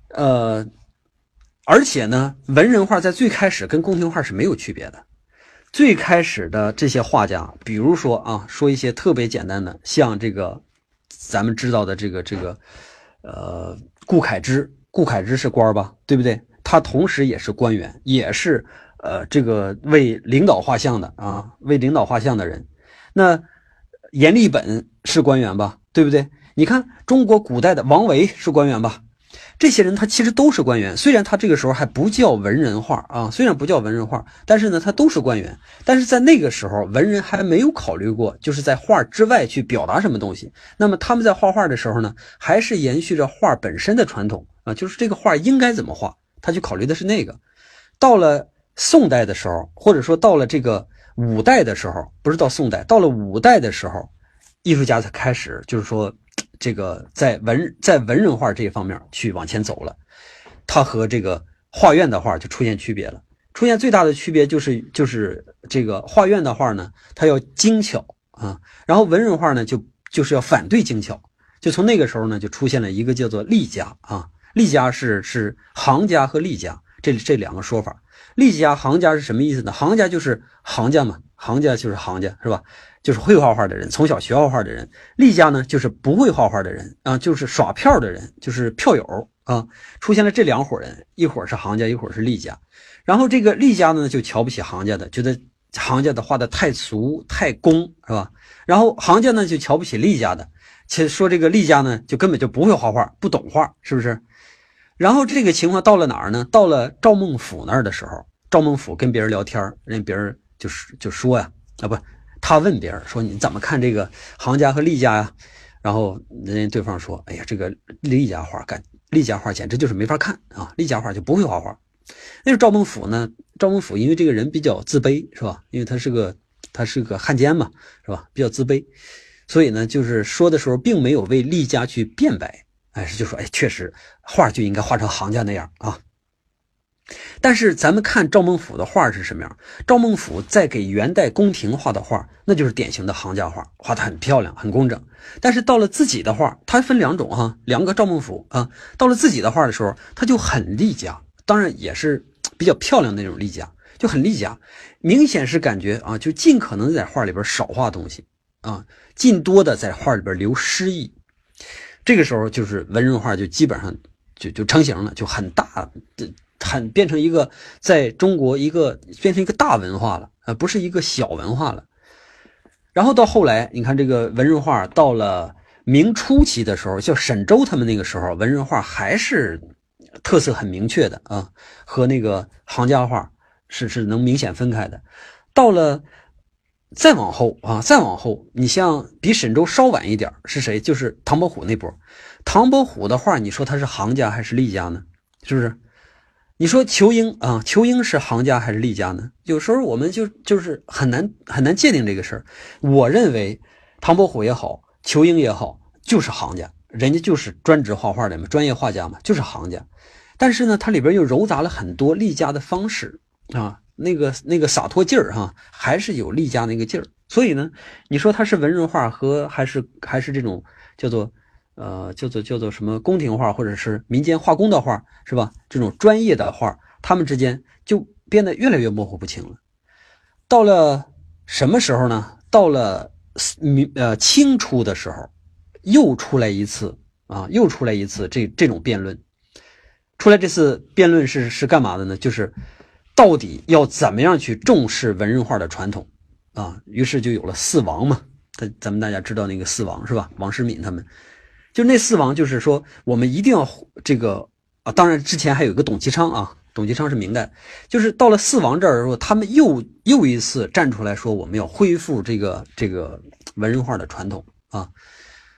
而且呢，文人画在最开始跟宫廷画是没有区别的。最开始的这些画家，比如说啊，说一些特别简单的，像这个咱们知道的这个顾恺之，顾恺之是官吧，对不对？他同时也是官员，也是这个为领导画像的啊，为领导画像的人。那阎立本是官员吧，对不对？你看中国古代的王维是官员吧，这些人他其实都是官员，虽然他这个时候还不叫文人画啊，虽然不叫文人画，但是呢他都是官员。但是在那个时候文人还没有考虑过就是在画之外去表达什么东西，那么他们在画画的时候呢，还是延续着画本身的传统啊，就是这个画应该怎么画，他就考虑的是那个。到了宋代的时候，或者说到了这个五代的时候，不是到宋代，到了五代的时候，艺术家才开始就是说这个在文人画这一方面去往前走了。它和这个画院的画就出现区别了。出现最大的区别就是这个画院的画呢，它要精巧啊，然后文人画呢就是要反对精巧。就从那个时候呢，就出现了一个叫做隶家啊，隶家是行家和隶家这两个说法。隶家行家是什么意思呢？行家就是行家嘛，行家就是行家是吧？就是会画画的人，从小学画画的人。隶家呢就是不会画画的人啊，就是耍票的人，就是票友啊。出现了这两伙人，一会儿是行家，一会儿是隶家。然后这个隶家呢就瞧不起行家的，觉得行家的画的太俗太工是吧？然后行家呢就瞧不起隶家的，其实说这个隶家呢就根本就不会画画，不懂画，是不是？然后这个情况到了哪儿呢？到了赵孟頫那儿的时候，赵孟頫跟别人聊天，别人就说呀，他问别人说你怎么看这个行家和隶家呀？然后人家对方说，哎呀，这个隶家画简直就是没法看啊，隶家画就不会画画。那是赵孟頫呢，赵孟頫因为这个人比较自卑是吧？因为他是个汉奸嘛是吧？比较自卑，所以呢就是说的时候并没有为隶家去辩白。就说确实画就应该画成行家那样啊。但是咱们看赵孟頫的画是什么样？赵孟頫在给元代宫廷画的画，那就是典型的行家画，画得很漂亮很工整。但是到了自己的画，他分两种哈，两个赵孟頫啊，到了自己的画的时候，他就很隶家，当然也是比较漂亮的那种隶家，就很隶家，明显是感觉啊，就尽可能在画里边少画东西啊，尽多的在画里边留诗意。这个时候就是文人画就基本上就成型了，就很大，变成一个在中国变成一个大文化了，不是一个小文化了。然后到后来你看这个文人画到了明初期的时候，叫沈周他们那个时候，文人画还是特色很明确的啊，和那个行家画是能明显分开的。到了再往后，你像比沈周稍晚一点是谁？就是唐伯虎那波。唐伯虎的画，你说他是行家还是隶家呢？是不是？你说仇英啊，仇英是行家还是隶家呢？有时候我们就是很难界定这个事儿。我认为唐伯虎也好，仇英也好，就是行家，人家就是专职画画的嘛，专业画家嘛，就是行家。但是呢，它里边又糅杂了很多隶家的方式啊。那个洒脱劲儿哈，还是有隶家那个劲儿。所以呢，你说它是文人画和还是这种叫做什么宫廷画或者是民间画工的画是吧？这种专业的画，他们之间就变得越来越模糊不清了。到了什么时候呢？到了清初的时候，又出来一次这种辩论。出来这次辩论是干嘛的呢？就是到底要怎么样去重视文人画的传统啊？于是就有了四王嘛，咱们大家知道那个四王是吧？王世敏他们，就那四王就是说我们一定要这个啊，当然之前还有一个董其昌啊，董其昌是明代，就是到了四王这儿的时候，他们又一次站出来说我们要恢复这个文人画的传统啊。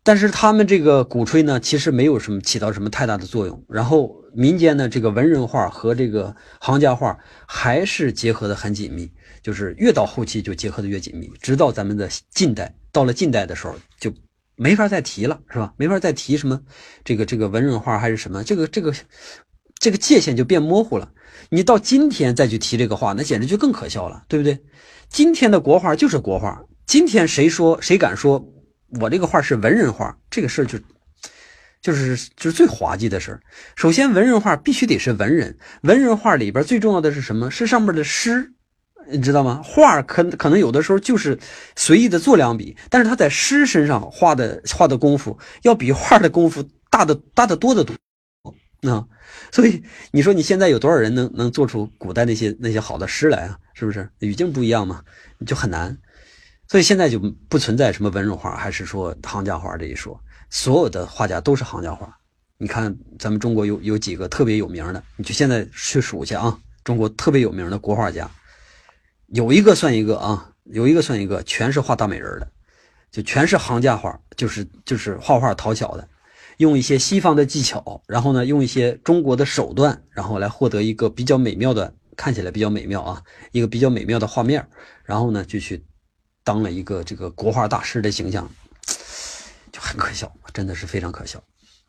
但是他们这个鼓吹呢，其实没有起到什么太大的作用。然后民间的这个文人画和这个行家画还是结合的很紧密，就是越到后期就结合的越紧密，直到咱们的近代，到了近代的时候就没法再提了，是吧？没法再提什么这个文人画还是什么，这个界限就变模糊了。你到今天再去提这个画，那简直就更可笑了，对不对？今天的国画就是国画，今天谁敢说我这个画是文人画，这个事儿就是最滑稽的事儿。首先，文人画必须得是文人，文人画里边最重要的是什么？是上面的诗，你知道吗？画可能有的时候就是随意的做两笔，但是他在诗身上画的功夫，要比画的功夫大得多得多。所以你说你现在有多少人能做出古代那些好的诗来啊？是不是语境不一样嘛？就很难。所以现在就不存在什么文人画还是说行家画这一说，所有的画家都是行家画。你看咱们中国有几个特别有名的，你就现在去数去啊，中国特别有名的国画家，有一个算一个啊，有一个算一个，全是画大美人的，就全是行家画，就是画画讨巧的，用一些西方的技巧，然后呢用一些中国的手段，然后来获得一个比较美妙的，看起来比较美妙啊，一个比较美妙的画面，然后呢就去当了一个这个国画大师的形象，就很可笑，真的是非常可笑。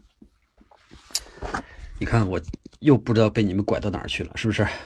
你看我又不知道被你们拐到哪儿去了，是不是？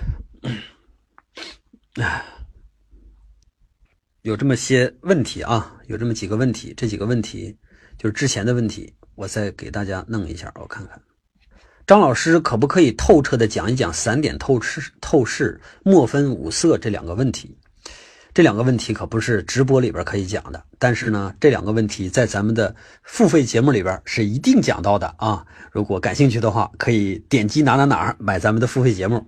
有这么些问题啊，有这么几个问题，这几个问题就是之前的问题，我再给大家弄一下，我看看。张老师可不可以透彻的讲一讲散点透视、墨分五色这两个问题？这两个问题可不是直播里边可以讲的，但是呢，这两个问题在咱们的付费节目里边是一定讲到的啊！如果感兴趣的话，可以点击哪买咱们的付费节目。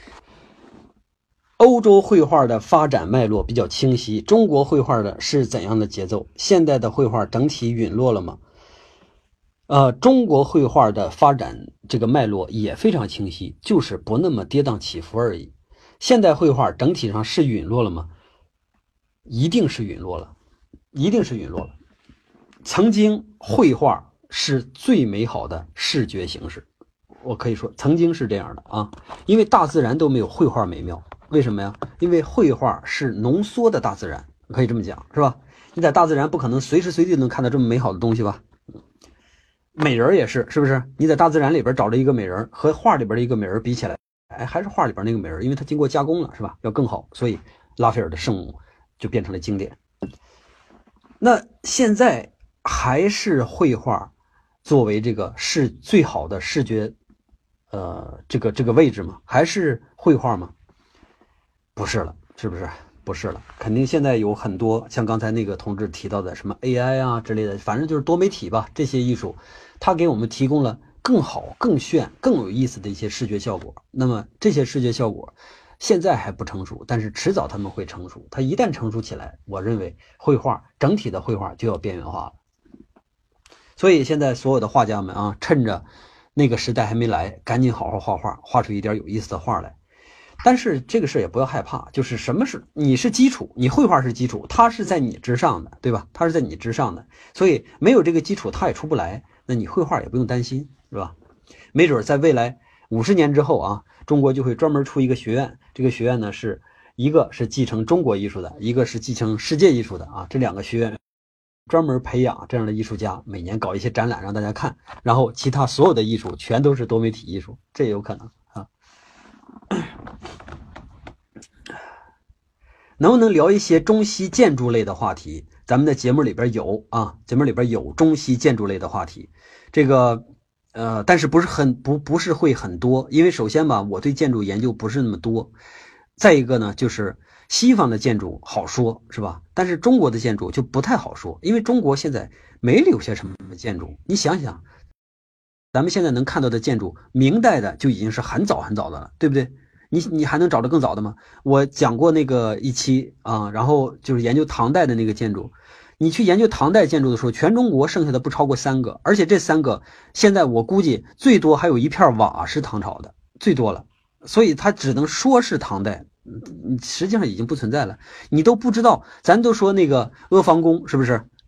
欧洲绘画的发展脉络比较清晰，中国绘画的是怎样的节奏？现代的绘画整体陨落了吗？中国绘画的发展这个脉络也非常清晰，就是不那么跌宕起伏而已。现代绘画整体上是陨落了吗？一定是陨落了，一定是陨落了。曾经绘画是最美好的视觉形式，我可以说曾经是这样的啊，因为大自然都没有绘画美妙。为什么呀？因为绘画是浓缩的大自然，可以这么讲，是吧？你在大自然不可能随时随地能看到这么美好的东西吧？美人也是，是不是？你在大自然里边找着一个美人，和画里边的一个美人比起来，还是画里边那个美人，因为它经过加工了，是吧？要更好，所以拉斐尔的圣母就变成了经典。那现在还是绘画作为这个是最好的视觉，这个位置吗？还是绘画吗？不是了，是不是？不是了，肯定现在有很多像刚才那个同志提到的什么 AI 啊之类的，反正就是多媒体吧，这些艺术，它给我们提供了更好、更炫、更有意思的一些视觉效果。那么这些视觉效果现在还不成熟，但是迟早他们会成熟。它一旦成熟起来，我认为绘画整体的绘画就要边缘化了。所以现在所有的画家们啊，趁着那个时代还没来，赶紧好好画画，画出一点有意思的画来。但是这个事也不要害怕，就是什么是你是基础，你绘画是基础，它是在你之上的，对吧？它是在你之上的，所以没有这个基础，它也出不来。那你绘画也不用担心，是吧？没准在未来50年之后啊，中国就会专门出一个学院，这个学院呢是一个是继承中国艺术的，一个是继承世界艺术的啊，这两个学院专门培养这样的艺术家，每年搞一些展览让大家看，然后其他所有的艺术全都是多媒体艺术，这也有可能啊。能不能聊一些中西建筑类的话题？咱们的节目里边有啊，节目里边有中西建筑类的话题。这个但是不是会很多，因为首先吧，我对建筑研究不是那么多。再一个呢，就是西方的建筑好说，是吧？但是中国的建筑就不太好说，因为中国现在没留下什么建筑。你想想，咱们现在能看到的建筑，明代的就已经是很早很早的了，对不对？你还能找到更早的吗？我讲过那个一期啊，然后就是研究唐代的那个建筑。你去研究唐代建筑的时候，全中国剩下的不超过3个，而且这3个现在我估计最多还有一片瓦是唐朝的，最多了。所以它只能说是唐代，实际上已经不存在了。你都不知道，咱都说那个阿房宫是不是？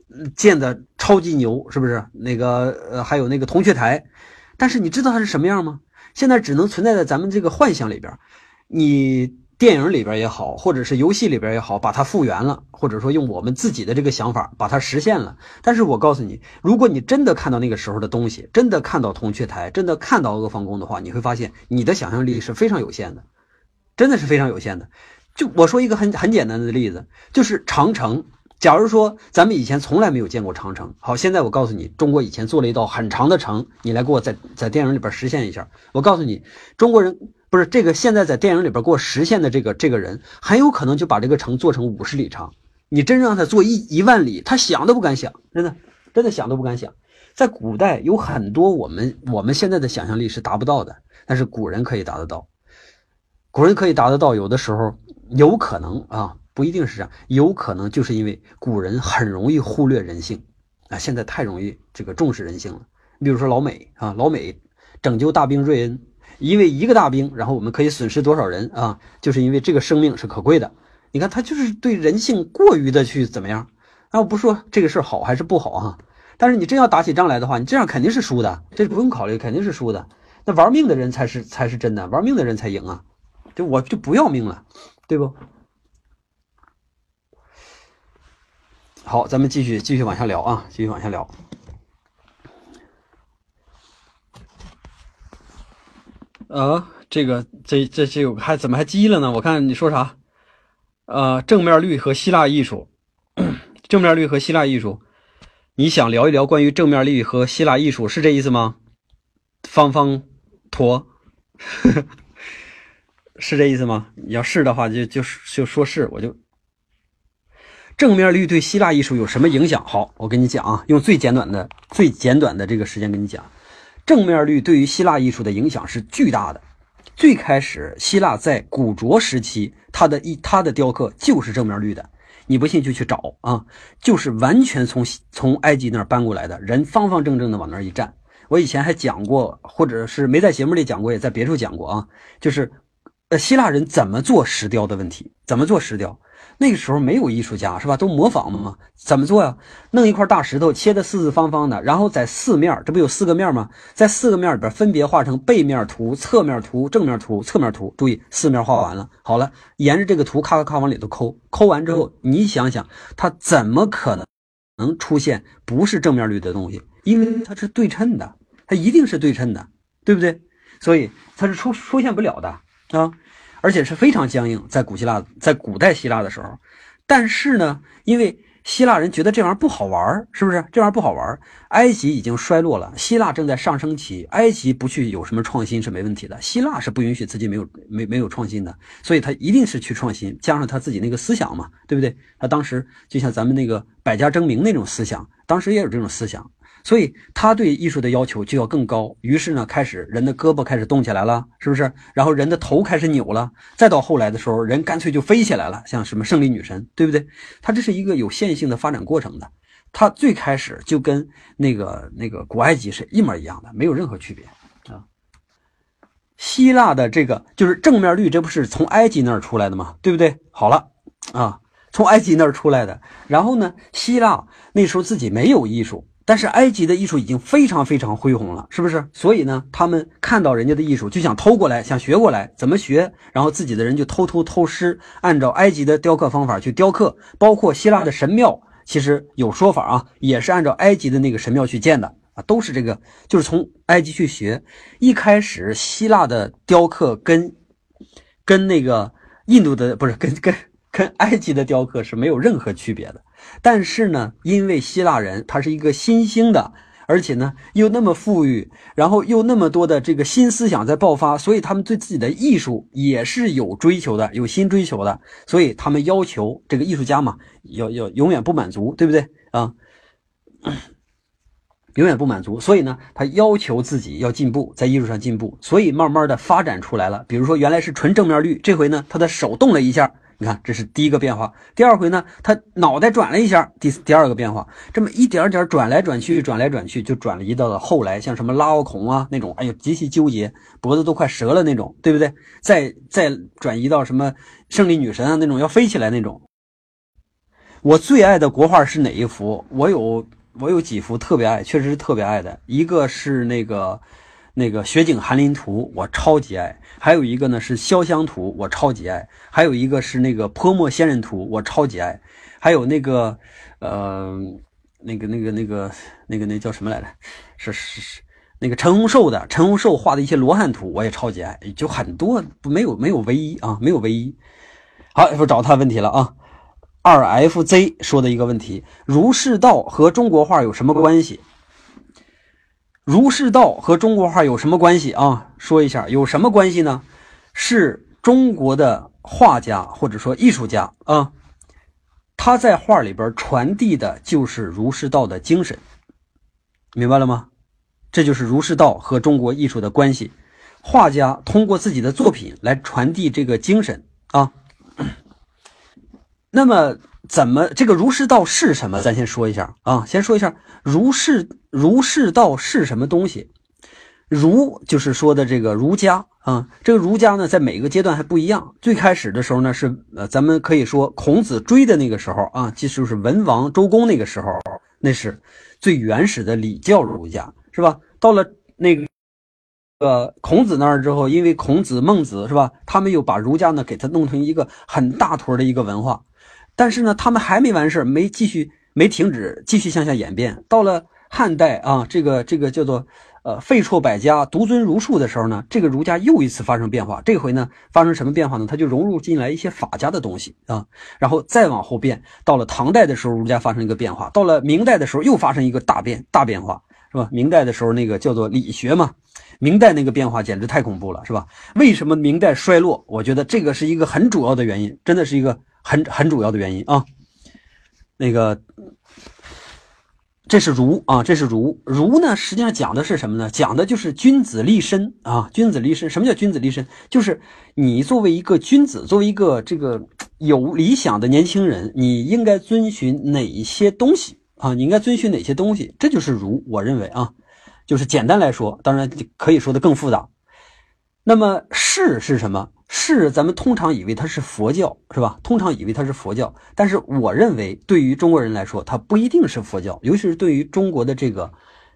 建的超级牛，是不是？那个还有那个铜雀台，但是你知道它是什么样吗？现在只能存在在咱们这个幻想里边，你电影里边也好，或者是游戏里边也好，把它复原了，或者说用我们自己的这个想法把它实现了。但是我告诉你，如果你真的看到那个时候的东西，真的看到铜雀台，真的看到阿房宫的话，你会发现你的想象力是非常有限的，真的是非常有限的。就我说一个很简单的例子，就是长城。假如说咱们以前从来没有见过长城，好，现在我告诉你，中国以前做了一道很长的城，你来给我在电影里边实现一下。我告诉你，中国人不是这个现在在电影里边给我实现的这个人，很有可能就把这个城做成50里长。你真让他做1万里，他想都不敢想，真的想都不敢想。在古代有很多我们现在的想象力是达不到的，但是古人可以达得到。古人可以达得到，有的时候有可能啊。不一定是这样，有可能就是因为古人很容易忽略人性啊，现在太容易这个重视人性了。比如说老美啊，老美拯救大兵瑞恩，因为一个大兵，然后我们可以损失多少人啊？就是因为这个生命是可贵的。你看他就是对人性过于的去怎么样？啊，我不说这个事好还是不好啊，但是你真要打起仗来的话，你这样肯定是输的，这不用考虑，肯定是输的。那玩命的人才是真的，玩命的人才赢啊！就我就不要命了，对不？好，咱们继续往下聊啊，继续往下聊。这有还怎么还积了呢？我看你说啥？正面率和希腊艺术，正面率和希腊艺术，你想聊一聊关于正面率和希腊艺术是这意思吗？方坨，是这意思吗？你要是的话就说是，我就。正面率对希腊艺术有什么影响？好，我跟你讲啊，用最简短的这个时间跟你讲，正面率对于希腊艺术的影响是巨大的。最开始希腊在古拙时期，它的雕刻就是正面率的，你不信就去找啊，就是完全从埃及那儿搬过来的，人方方正正的往那儿一站。我以前还讲过，或者是没在节目里讲过，也在别处讲过啊，就是希腊人怎么做石雕的问题，怎么做石雕。那个时候没有艺术家是吧，都模仿嘛，怎么做呀？弄一块大石头切的四四方方的，然后在4面，这不有4个面吗？在4个面里边分别画成背面图、侧面图、正面图、侧面图，注意4面画完了，好了，沿着这个图咔往里头抠完之后，你想想它怎么可能出现不是正面率的东西？因为它是对称的，它一定是对称的，对不对？所以它是出现不了的啊。而且是非常僵硬，在古代希腊的时候，但是呢，因为希腊人觉得这玩意儿不好玩，是不是？这玩意儿不好玩，埃及已经衰落了，希腊正在上升期，埃及不去有什么创新是没问题的，希腊是不允许自己没有创新的，所以他一定是去创新，加上他自己那个思想嘛，对不对？他当时就像咱们那个百家争鸣那种思想，当时也有这种思想。所以他对艺术的要求就要更高，于是呢，开始人的胳膊开始动起来了，是不是？然后人的头开始扭了，再到后来的时候，人干脆就飞起来了，像什么胜利女神，对不对？他这是一个有线性的发展过程的，他最开始就跟那个古埃及是一模一样的，没有任何区别啊。希腊的这个就是正面率，这不是从埃及那儿出来的吗？对不对？好了啊，从埃及那儿出来的。然后呢，希腊那时候自己没有艺术。但是埃及的艺术已经非常非常恢宏了，是不是？所以呢，他们看到人家的艺术就想偷过来，想学过来，怎么学？然后自己的人就偷师，按照埃及的雕刻方法去雕刻，包括希腊的神庙，其实有说法啊，也是按照埃及的那个神庙去建的啊，都是这个，就是从埃及去学。一开始希腊的雕刻跟那个印度的不是跟埃及的雕刻是没有任何区别的。但是呢，因为希腊人他是一个新兴的，而且呢又那么富裕，然后又那么多的这个新思想在爆发，所以他们对自己的艺术也是有追求的，有新追求的，所以他们要求这个艺术家嘛，要永远不满足，对不对啊？永远不满足，所以呢，他要求自己要进步，在艺术上进步，所以慢慢的发展出来了。比如说原来是纯正面率，这回呢他的手动了一下，你看这是第一个变化。第二回呢他脑袋转了一下，第二个变化，这么一点点转来转去，就转移到了后来像什么拉奥孔啊那种，哎呦极其纠结，脖子都快折了那种，对不对？再转移到什么胜利女神啊那种要飞起来那种。 我最爱的国画是哪一幅？我有几幅特别爱，确实是特别爱的。一个是那个雪景寒林图，我超级爱；还有一个呢是潇湘图，我超级爱；还有一个是那个泼墨仙人图，我超级爱；还有那个那叫什么来着？是那个陈洪寿画的一些罗汉图，我也超级爱。就很多没有唯一啊，没有唯一。好，又找他问题了啊。2FZ 说的一个问题：儒释道和中国画有什么关系？儒释道和中国画有什么关系啊？说一下有什么关系呢？是中国的画家或者说艺术家啊，他在画里边传递的就是儒释道的精神，明白了吗？这就是儒释道和中国艺术的关系。画家通过自己的作品来传递这个精神啊。那么这个儒释道是什么？咱先说一下啊，先说一下儒释道是什么东西。儒就是说的这个儒家啊，这个儒家呢，在每个阶段还不一样。最开始的时候呢，是咱们可以说孔子追的那个时候啊，就是文王周公那个时候，那是最原始的礼教儒家，是吧？到了那个孔子那儿之后，因为孔子孟子是吧，他们又把儒家呢给他弄成一个很大坨的一个文化。但是呢，他们还没完事，没停止，继续向下演变。到了汉代啊，这个叫做废黜百家，独尊儒术的时候呢，这个儒家又一次发生变化。这回呢，发生什么变化呢？它就融入进来一些法家的东西啊，然后再往后变。到了唐代的时候，儒家发生一个变化；到了明代的时候，又发生一个大变化，是吧？明代的时候那个叫做理学嘛，明代那个变化简直太恐怖了，是吧？为什么明代衰落？我觉得这个是一个很主要的原因，真的是一个很主要的原因啊。那个这是儒啊，这是儒。儒呢，实际上讲的是什么呢？讲的就是君子立身啊，君子立身。什么叫君子立身？就是你作为一个君子，作为一个这个有理想的年轻人，你应该遵循哪些东西啊？你应该遵循哪些东西？这就是儒，我认为啊，就是简单来说，当然可以说的更复杂。那么士是什么？士咱们通常以为它是佛教，是吧？通常以为它是佛教，但是我认为对于中国人来说，它不一定是佛教，尤其是对于中国的这个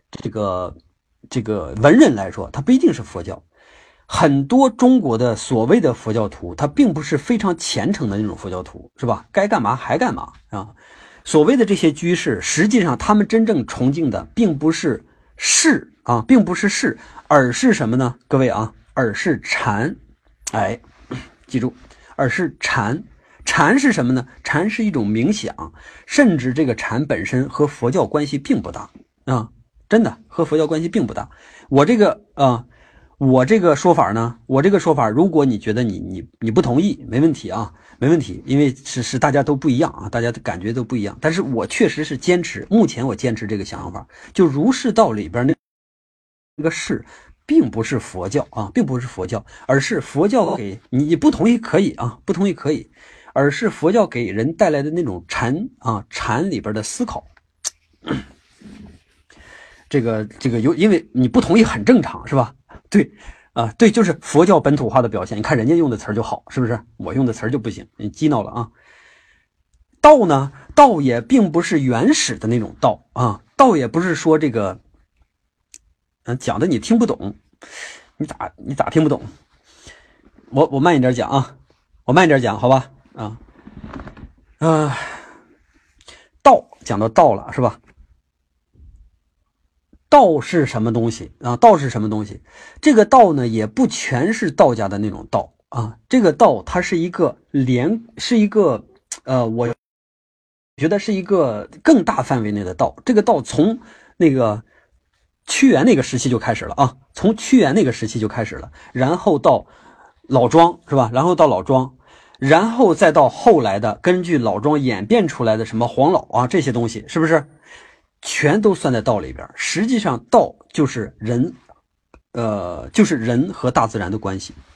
文人来说，它不一定是佛教。很多中国的所谓的佛教徒，他并不是非常虔诚的那种佛教徒，是吧？该干嘛还干嘛啊？所谓的这些居士，实际上他们真正崇敬的并不是士啊，并不是士，而是什么呢？各位啊，而是禅。哎，记住，而是禅。禅是什么呢？禅是一种冥想，甚至这个禅本身和佛教关系并不大啊，真的和佛教关系并不大。我这个说法呢，如果你觉得你不同意，没问题啊，没问题，因为是大家都不一样啊，大家的感觉都不一样。但是我确实是目前我坚持这个想法，就儒释道里边那个士。并不是佛教啊，并不是佛教，而是佛教给你不同意可以啊，不同意可以，而是佛教给人带来的那种禅里边的思考。这个因为你不同意很正常，是吧？对啊，对，就是佛教本土化的表现。你看人家用的词就好，是不是？我用的词就不行，你激恼了啊。道呢，道也并不是原始的那种道啊，道也不是说这个。讲的你听不懂，你咋听不懂？我慢一点讲啊，我慢一点讲，好吧？道讲到道了是吧？道是什么东西啊？道是什么东西？这个道呢，也不全是道家的那种道啊。这个道它是一个我觉得是一个更大范围内的道。这个道从那个屈原那个时期就开始了啊，从屈原那个时期就开始了，然后到老庄是吧？然后到老庄，然后再到后来的根据老庄演变出来的什么黄老啊这些东西，是不是全都算在道里边？实际上道就是人和大自然的关系。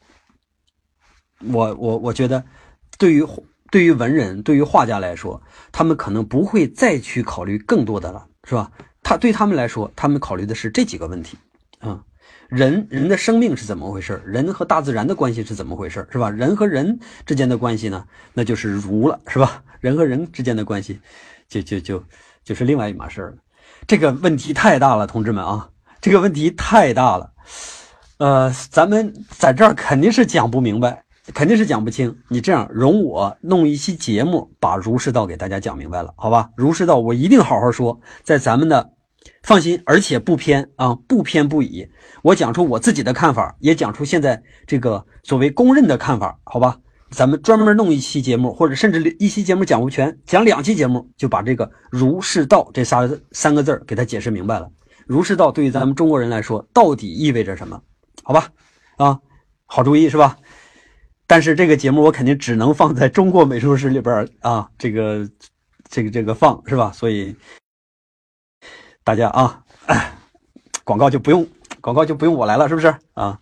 我觉得对于文人，对于画家来说，他们可能不会再去考虑更多的了，是吧？对他们来说，他们考虑的是这几个问题啊，人的生命是怎么回事？人和大自然的关系是怎么回事？是吧？人和人之间的关系呢，那就是儒了，是吧？ 人和人之间的关系就是另外一码事了。这个问题太大了，同志们啊，这个问题太大了。咱们在这儿肯定是讲不明白，肯定是讲不清。你这样容我弄一期节目，把儒释道给大家讲明白了，好吧？儒释道我一定好好说，在咱们的放心，而且不偏啊，不偏不倚。我讲出我自己的看法，也讲出现在这个所谓公认的看法，好吧？咱们专门弄一期节目，或者甚至一期节目讲不全，讲2期节目，就把这个儒释道这三个字给它解释明白了。儒释道对于咱们中国人来说，到底意味着什么？好吧，啊，好主意是吧？但是这个节目我肯定只能放在中国美术史里边啊，这个放是吧？所以大家啊，广告就不用我来了，是不是啊？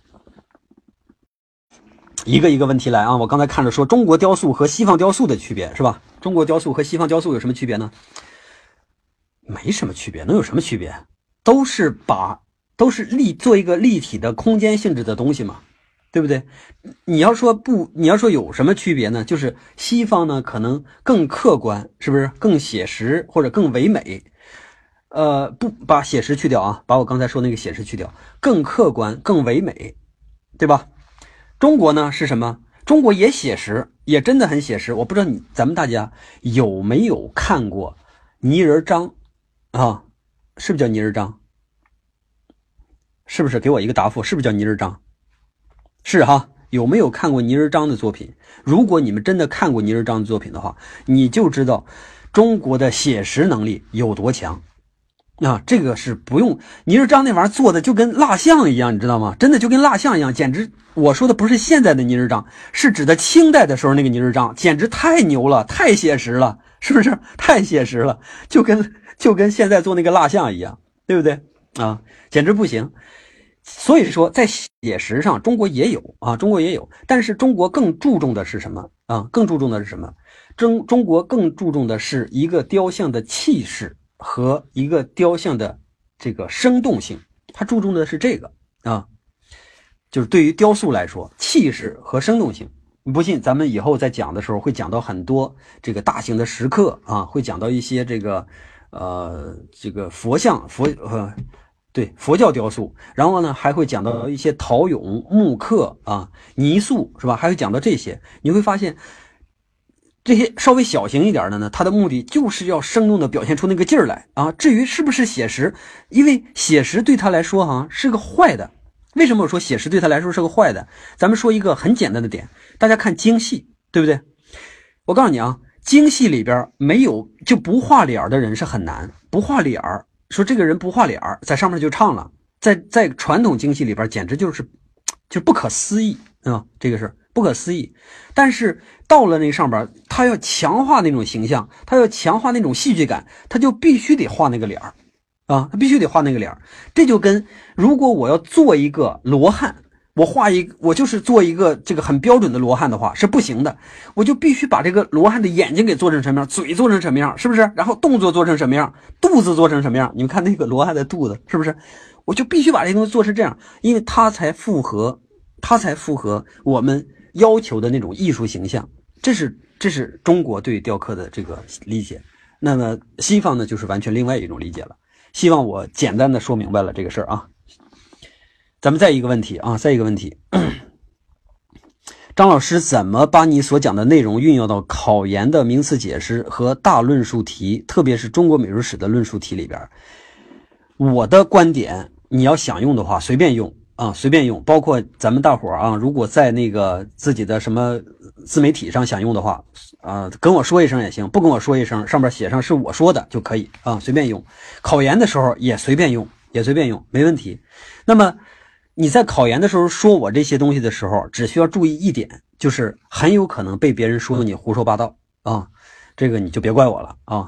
一个一个问题来啊！我刚才看着说中国雕塑和西方雕塑的区别是吧？中国雕塑和西方雕塑有什么区别呢？没什么区别，能有什么区别？都是做一个立体的空间性质的东西嘛，对不对？你要说有什么区别呢？就是西方呢可能更客观，是不是更写实或者更唯美？不把写实去掉啊，把我刚才说那个写实去掉，更客观更唯美，对吧？中国呢是什么？中国也写实，也真的很写实。我不知道咱们大家有没有看过泥人张啊？是不是叫泥人张？是不是给我一个答复？是不是叫泥人张？是哈。有没有看过泥人张的作品？如果你们真的看过泥人张的作品的话，你就知道中国的写实能力有多强。啊，这个是不用泥人张那玩意儿做的就跟蜡像一样，你知道吗？真的就跟蜡像一样，简直我说的不是现在的泥人张，是指的清代的时候那个泥人张，简直太牛了，太写实了，是不是？太写实了，就跟现在做那个蜡像一样，对不对啊？简直不行。所以说在写实上中国也有啊，中国也有，但是中国更注重的是什么啊？更注重的是什么？中国更注重的是一个雕像的气势和一个雕像的这个生动性，它注重的是这个啊，就是对于雕塑来说，气势和生动性。你不信，咱们以后在讲的时候会讲到很多这个大型的石刻啊，会讲到一些这个佛像对佛教雕塑，然后呢还会讲到一些陶俑、木刻啊、泥塑是吧？还会讲到这些，你会发现。这些稍微小型一点的呢，它的目的就是要生动的表现出那个劲儿来啊。至于是不是写实，因为写实对他来说是个坏的。为什么我说写实对他来说是个坏的？咱们说一个很简单的点，大家看京戏，对不对？我告诉你啊，京戏里边没有就不画脸的人是很难，不画脸，说这个人不画脸，在上面就唱了，在传统京戏里边简直就是不可思议啊，这个是不可思议。但是到了那上边，他要强化那种形象，他要强化那种戏剧感，他就必须得画那个脸啊，他必须得画那个脸。这就跟如果我要做一个罗汉，我就是做一个这个很标准的罗汉的话是不行的，我就必须把这个罗汉的眼睛给做成什么样，嘴做成什么样，是不是？然后动作做成什么样，肚子做成什么样？你们看那个罗汉的肚子，是不是？我就必须把这东西做成这样，因为它才符合我们要求的那种艺术形象。这是中国对雕刻的这个理解。那么西方呢，就是完全另外一种理解了。希望我简单的说明白了这个事儿啊。咱们再一个问题，张老师怎么把你所讲的内容运用到考研的名词解释和大论述题，特别是中国美术史的论述题里边？我的观点，你要想用的话，随便用啊，随便用。包括咱们大伙儿啊，如果在那个自己的什么自媒体上想用的话，跟我说一声也行，不跟我说一声，上面写上是我说的就可以啊，随便用。考研的时候也随便用，没问题。那么你在考研的时候说我这些东西的时候，只需要注意一点，就是很有可能被别人说你胡说八道啊，这个你就别怪我了啊。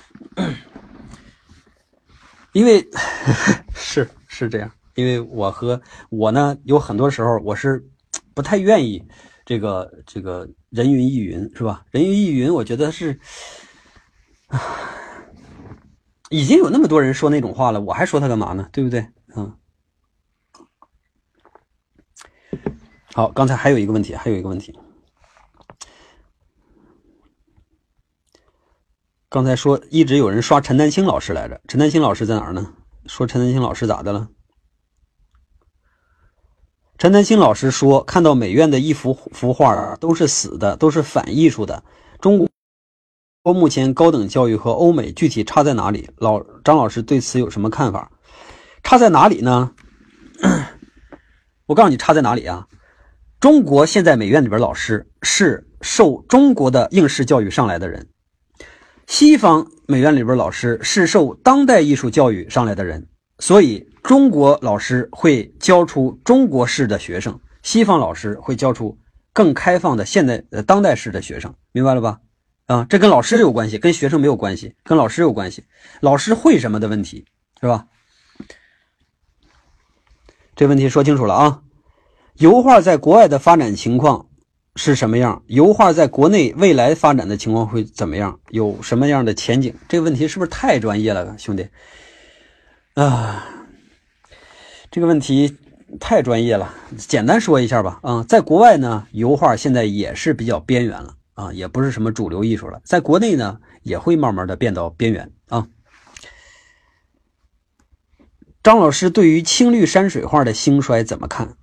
因为是这样，因为我呢有很多时候我是不太愿意这个人云亦云，是吧？人云亦云，我觉得是已经有那么多人说那种话了，我还说他干嘛呢？对不对？好，刚才还有一个问题， 刚才说一直有人刷陈丹青老师来着，陈丹青老师在哪儿呢？说陈丹青老师咋的了？陈丹青老师说，看到美院的一幅画都是死的，都是反艺术的。中国目前高等教育和欧美具体差在哪里？张老师对此有什么看法？差在哪里呢？我告诉你差在哪里啊？中国现在美院里边老师是受中国的应试教育上来的人，西方美院里边老师是受当代艺术教育上来的人，所以中国老师会教出中国式的学生，西方老师会教出更开放的现代当代式的学生，明白了吧？啊，这跟老师有关系，跟学生没有关系，跟老师有关系，老师会什么的问题，是吧？这问题说清楚了啊。油画在国外的发展情况是什么样？油画在国内未来发展的情况会怎么样？有什么样的前景？这个问题是不是太专业了，兄弟？这个问题太专业了，简单说一下吧。在国外呢，油画现在也是比较边缘了啊，也不是什么主流艺术了。在国内呢，也会慢慢的变到边缘啊。张老师对于青绿山水画的兴衰怎么看？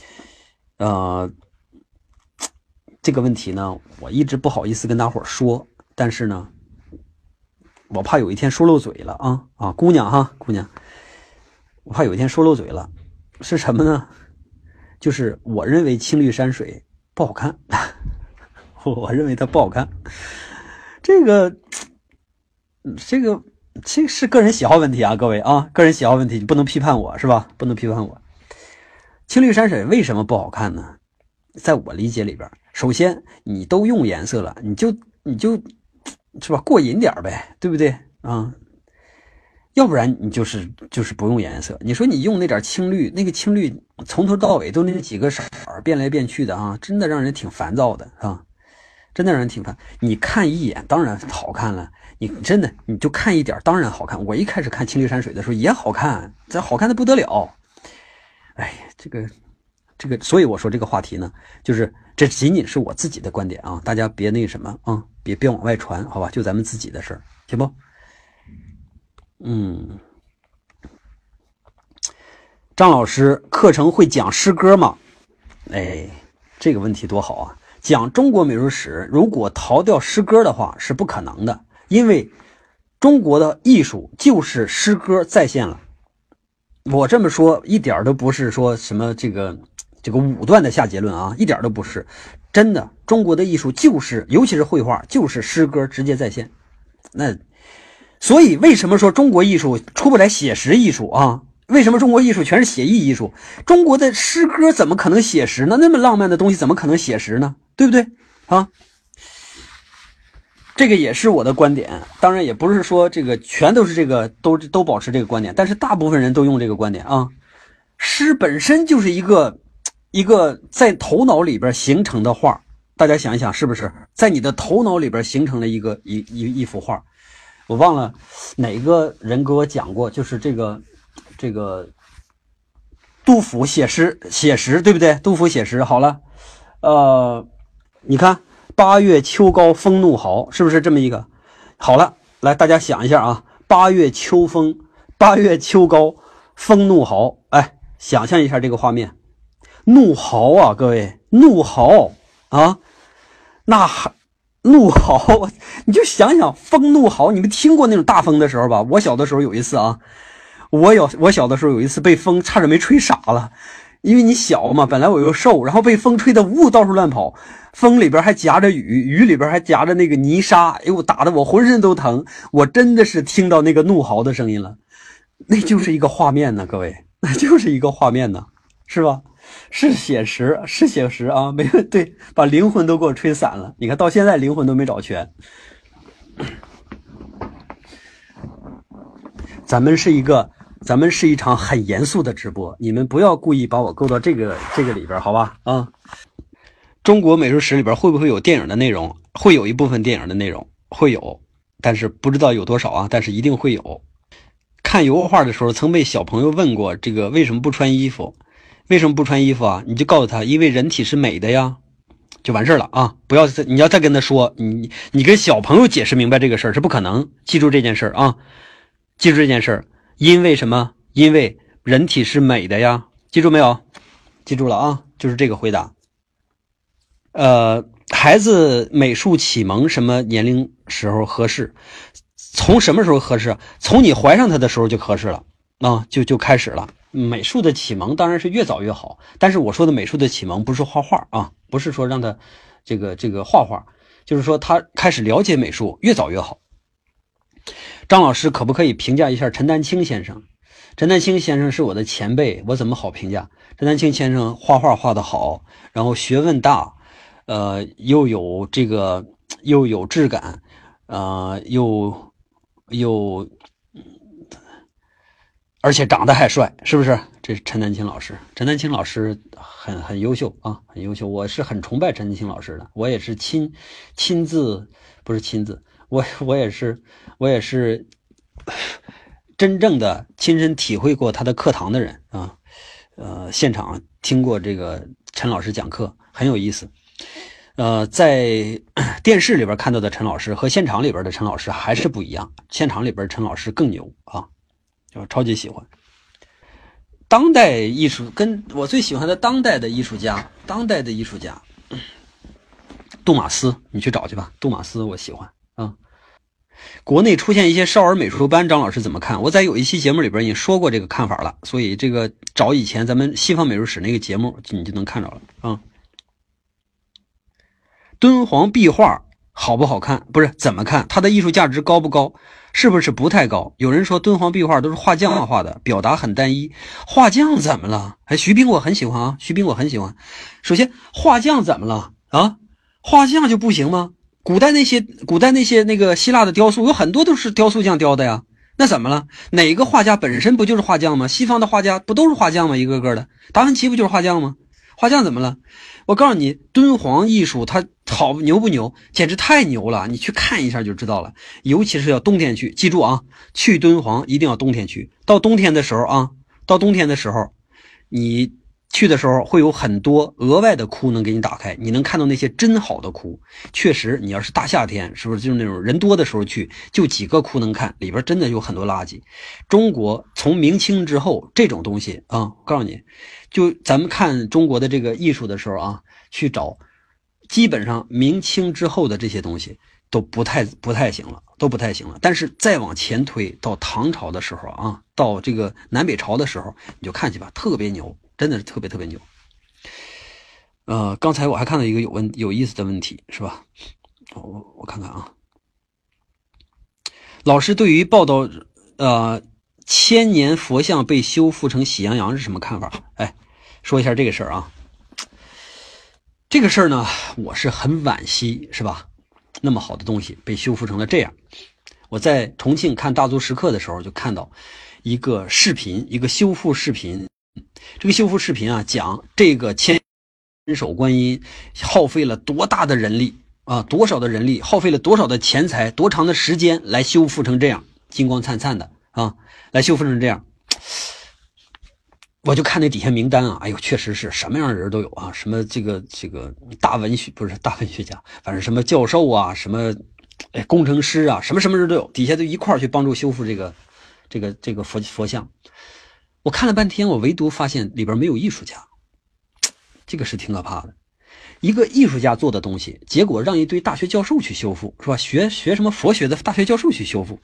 这个问题呢，我一直不好意思跟大伙说，但是呢，我怕有一天说漏嘴了啊，姑娘哈，姑娘，我怕有一天说漏嘴了，是什么呢？就是我认为青绿山水不好看，我认为它不好看，这是个人喜好问题啊，各位啊，个人喜好问题，你不能批判我是吧？不能批判我。青绿山水为什么不好看呢？在我理解里边，首先你都用颜色了，你就是吧，过瘾点呗，对不对啊？要不然你就是不用颜色。你说你用那点青绿，那个青绿从头到尾都那几个色变来变去的啊，真的让人挺烦躁的啊，真的让人挺烦。你看一眼当然好看了，你真的你就看一点当然好看。我一开始看青绿山水的时候也好看，这好看的不得了。哎，这个，所以我说这个话题呢，就是这仅仅是我自己的观点啊，大家别那什么啊，别往外传，好吧？就咱们自己的事儿，行不？张老师课程会讲诗歌吗？哎，这个问题多好啊！讲中国美术史，如果逃掉诗歌的话是不可能的，因为中国的艺术就是诗歌再现了。我这么说一点都不是说什么这个武断的下结论啊，一点都不是，真的，中国的艺术就是，尤其是绘画，就是诗歌直接再现。那所以为什么说中国艺术出不来写实艺术啊？为什么中国艺术全是写意艺术？中国的诗歌怎么可能写实呢？那么浪漫的东西怎么可能写实呢？对不对啊？这个也是我的观点，当然也不是说这个全都是这个都保持这个观点，但是大部分人都用这个观点啊。诗本身就是一个在头脑里边形成的画，大家想一想，是不是在你的头脑里边形成了一幅画？我忘了哪个人给我讲过，就是这个杜甫写实，对不对？杜甫写实好了，你看八月秋高风怒号，是不是这么一个？好了，来大家想一下啊，八月秋高风怒号，哎，想象一下这个画面，怒号啊，各位，怒号啊，那怒号，你就想想风怒号，你们听过那种大风的时候吧？我小的时候有一次啊，我小的时候有一次被风差点没吹傻了。因为你小嘛，本来我又瘦，然后被风吹得呜到处乱跑，风里边还夹着雨，雨里边还夹着那个泥沙，哎呦，打得我浑身都疼，我真的是听到那个怒嚎的声音了，那就是一个画面呢，各位，那就是一个画面呢，是吧？是写实啊，没有对，把灵魂都给我吹散了，你看到现在灵魂都没找全。咱们是一场很严肃的直播，你们不要故意把我勾到这个里边，好吧？啊，中国美术史里边会不会有电影的内容？会有一部分电影的内容，会有，但是不知道有多少啊，但是一定会有。看油画的时候，曾被小朋友问过这个为什么不穿衣服？为什么不穿衣服啊？你就告诉他，因为人体是美的呀。 就完事了啊！不要你要再跟他说，你跟小朋友解释明白这个事儿是不可能。记住这件事儿啊，记住这件事儿。因为什么？因为人体是美的呀，记住没有？记住了啊，就是这个回答。孩子美术启蒙什么年龄时候合适？从什么时候合适？从你怀上他的时候就合适了啊，就开始了。美术的启蒙当然是越早越好，但是我说的美术的启蒙不是画画啊，不是说让他这个画画，就是说他开始了解美术越早越好。张老师可不可以评价一下陈丹青先生？陈丹青先生是我的前辈，我怎么好评价？陈丹青先生画画画得好，然后学问大，又有质感，而且长得还帅，是不是？这是陈丹青老师。陈丹青老师很优秀啊，很优秀。我是很崇拜陈丹青老师的，我也是我也是真正的亲身体会过他的课堂的人啊。现场听过这个陈老师讲课，很有意思。在电视里边看到的陈老师和现场里边的陈老师还是不一样，现场里边陈老师更牛啊。我超级喜欢当代艺术，跟我最喜欢的当代的艺术家杜马斯，你去找去吧。杜马斯我喜欢啊。国内出现一些少儿美术班，张老师怎么看？我在有一期节目里边已经说过这个看法了，所以这个找以前咱们西方美术史那个节目你就能看着了啊。敦煌壁画好不好看？不是怎么看，它的艺术价值高不高？是不是不太高？有人说敦煌壁画都是画匠画的，表达很单一。画匠怎么了？徐冰我很喜欢啊，徐冰我很喜欢。首先，画匠怎么了啊？画匠就不行吗？古代那些那个希腊的雕塑有很多都是雕塑匠雕的呀，那怎么了？哪个画家本身不就是画匠吗？西方的画家不都是画匠吗？一个个的，达芬奇不就是画匠吗？画匠怎么了？我告诉你，敦煌艺术它好牛不牛？简直太牛了！你去看一下就知道了。尤其是要冬天去，记住啊，去敦煌一定要冬天去。到冬天的时候，你去的时候会有很多额外的窟能给你打开，你能看到那些真好的窟。确实，你要是大夏天，是不是就是那种人多的时候去，就几个窟能看，里边真的有很多垃圾。中国从明清之后，这种东西啊，告诉你。就咱们看中国的这个艺术的时候啊，去找，基本上明清之后的这些东西都不太行了，都不太行了。但是再往前推到唐朝的时候啊，到这个南北朝的时候，你就看去吧，特别牛，真的是特别牛。刚才我还看到一个有意思的问题，是吧？我看看啊，老师对于报道千年佛像被修复成喜羊羊是什么看法？说一下这个事儿啊。这个事儿呢，我是很惋惜，是吧？那么好的东西被修复成了这样。我在重庆看大足石刻的时候，就看到一个视频，一个修复视频。这个修复视频啊，讲这个千手观音耗费了多大的人力啊，多少的人力，耗费了多少的钱财，多长的时间来修复成这样，金光灿灿的啊，来修复成这样。我就看那底下名单啊，哎呦，确实是什么样的人都有啊，什么这个不是大文学家，反正什么教授啊，什么工程师啊，什么人都有，底下都一块去帮助修复这个佛像。我看了半天，我唯独发现里边没有艺术家，这个是挺可怕的。一个艺术家做的东西，结果让一堆大学教授去修复，是吧？学什么佛学的大学教授去修复，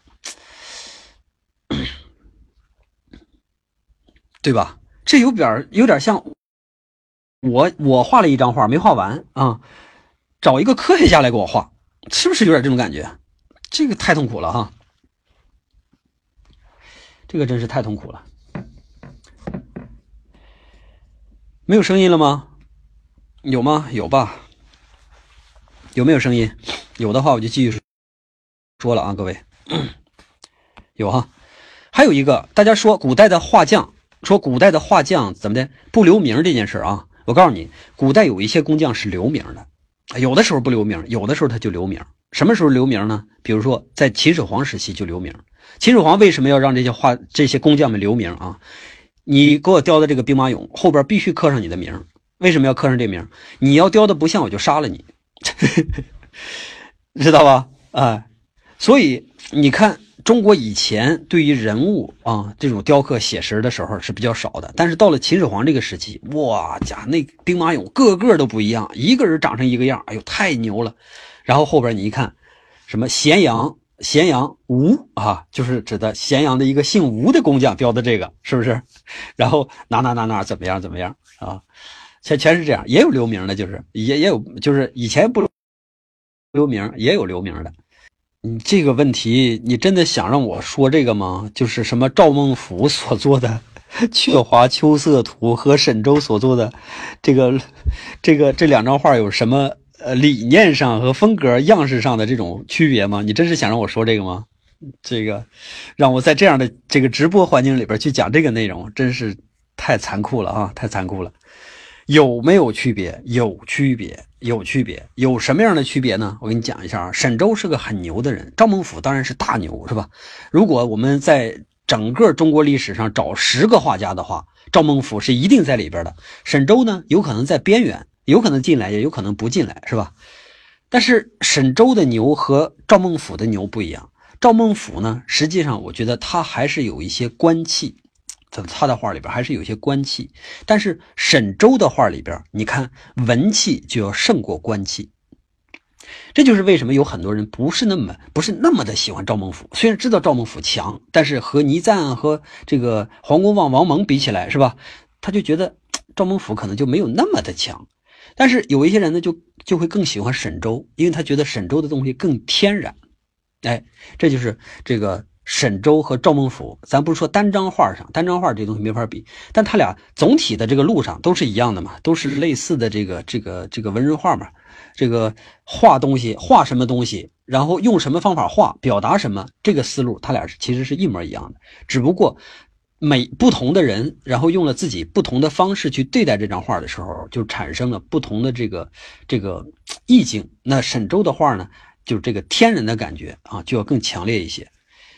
对吧？这有点像我画了一张画没画完啊，找一个科学家来给我画，是不是有点这种感觉？这个太痛苦了哈，这个真是太痛苦了。没有声音了吗？有吗？有吧？有没有声音？有的话我就继续说了啊，各位。有哈。还有一个，大家说古代的画匠怎么的不留名这件事啊，我告诉你，古代有一些工匠是留名的，有的时候不留名，有的时候他就留名。什么时候留名呢？比如说在秦始皇时期就留名。秦始皇为什么要让这些工匠们留名啊？你给我雕的这个兵马俑后边必须刻上你的名， 为什么要刻上这名？你要雕的不像，我就杀了你，知道吧？所以你看，中国以前对于人物啊这种雕刻写实的时候是比较少的，但是到了秦始皇这个时期，哇家那兵马俑个个都不一样，一个人长成一个样，哎呦太牛了。然后后边你一看，什么咸阳吴啊，就是指的咸阳的一个姓吴的工匠雕的这个，是不是？然后哪怎么样啊？全是这样，也有留名的，就是也有就是以前不留名，也有留名的。你这个问题，你真的想让我说这个吗？就是什么赵孟頫所做的《鹊华秋色图》和沈周所做的这两张画有什么理念上和风格样式上的这种区别吗？你真是想让我说这个吗？这个让我在这样的这个直播环境里边去讲这个内容，真是太残酷了啊！太残酷了。有没有区别？有区别。有什么样的区别呢？我给你讲一下啊。沈周是个很牛的人，赵孟頫当然是大牛，是吧？如果我们在整个中国历史上找10个画家的话，赵孟頫是一定在里边的。沈周呢，有可能在边缘，有可能进来，也有可能不进来，是吧？但是沈周的牛和赵孟頫的牛不一样。赵孟頫呢，实际上我觉得他还是有一些官气。他的画里边还是有些官气，但是沈周的画里边，你看文气就要胜过官气。这就是为什么有很多人不是那么的喜欢赵孟頫，虽然知道赵孟頫强，但是和倪瓒和这个黄公望、王蒙比起来，是吧？他就觉得赵孟頫可能就没有那么的强。但是有一些人呢，就会更喜欢沈周，因为他觉得沈周的东西更天然。这就是这个沈周和赵孟頫，咱不是说单张画上，单张画这东西没法比，但他俩总体的这个路上都是一样的嘛，都是类似的这个文人画嘛，这个画东西，画什么东西，然后用什么方法画，表达什么，这个思路他俩其实是一模一样的，只不过不同的人，然后用了自己不同的方式去对待这张画的时候，就产生了不同的这个意境。那沈周的画呢，就是这个天然的感觉啊，就要更强烈一些。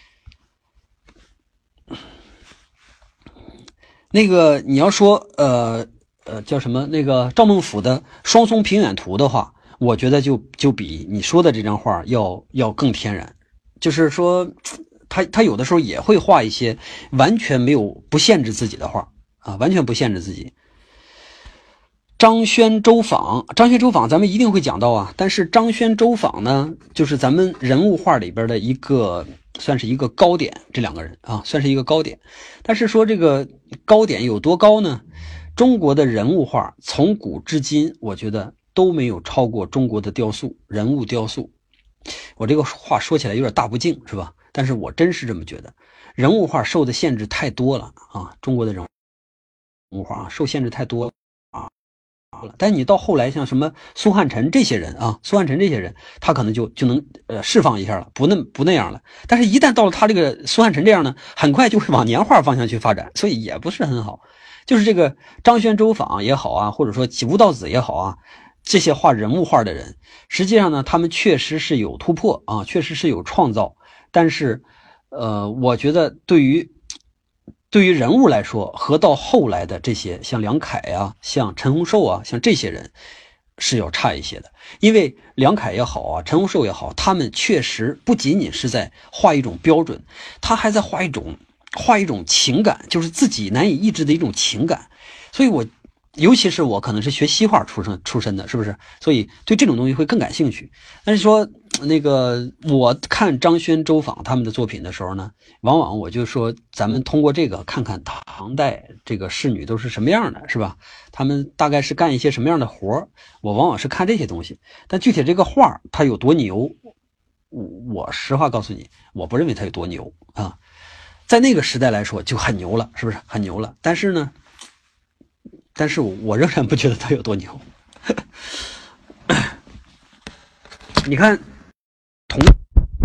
那个你要说叫什么那个赵孟頫的《双松平远图》的话，我觉得就比你说的这张画要更天然。就是说他有的时候也会画一些完全不限制自己的画啊，完全不限制自己。张轩周访咱们一定会讲到啊，但是张轩周访呢，就是咱们人物画里边的算是一个高点，这两个人啊，算是一个高点。但是说这个高点有多高呢？中国的人物画从古至今，我觉得都没有超过中国的人物雕塑。我这个话说起来有点大不敬，是吧？但是我真是这么觉得，人物画受的限制太多了啊！中国的人物画受限制太多了啊！但你到后来像什么苏汉臣这些人，他可能就能释放一下了，不那样了。但是一旦到了他这个苏汉臣这样呢，很快就会往年画方向去发展，所以也不是很好。就是这个张轩周访也好啊，或者说吴道子也好啊，这些画人物画的人，实际上呢，他们确实是有突破啊，确实是有创造。但是我觉得对于人物来说，和到后来的这些像梁楷啊，像陈洪寿啊，像这些人是要差一些的。因为梁楷也好啊，陈洪寿也好，他们确实不仅仅是在画一种标准，他还在画一种情感，就是自己难以抑制的一种情感。所以尤其是我可能是学西画出身的，是不是？所以对这种东西会更感兴趣。但是说那个我看张轩周访他们的作品的时候呢，往往我就说咱们通过这个看看唐代这个仕女都是什么样的，是吧？他们大概是干一些什么样的活，我往往是看这些东西。但具体这个画它有多牛，我实话告诉你，我不认为它有多牛啊。在那个时代来说就很牛了，是不是很牛了？但是我仍然不觉得它有多牛。你看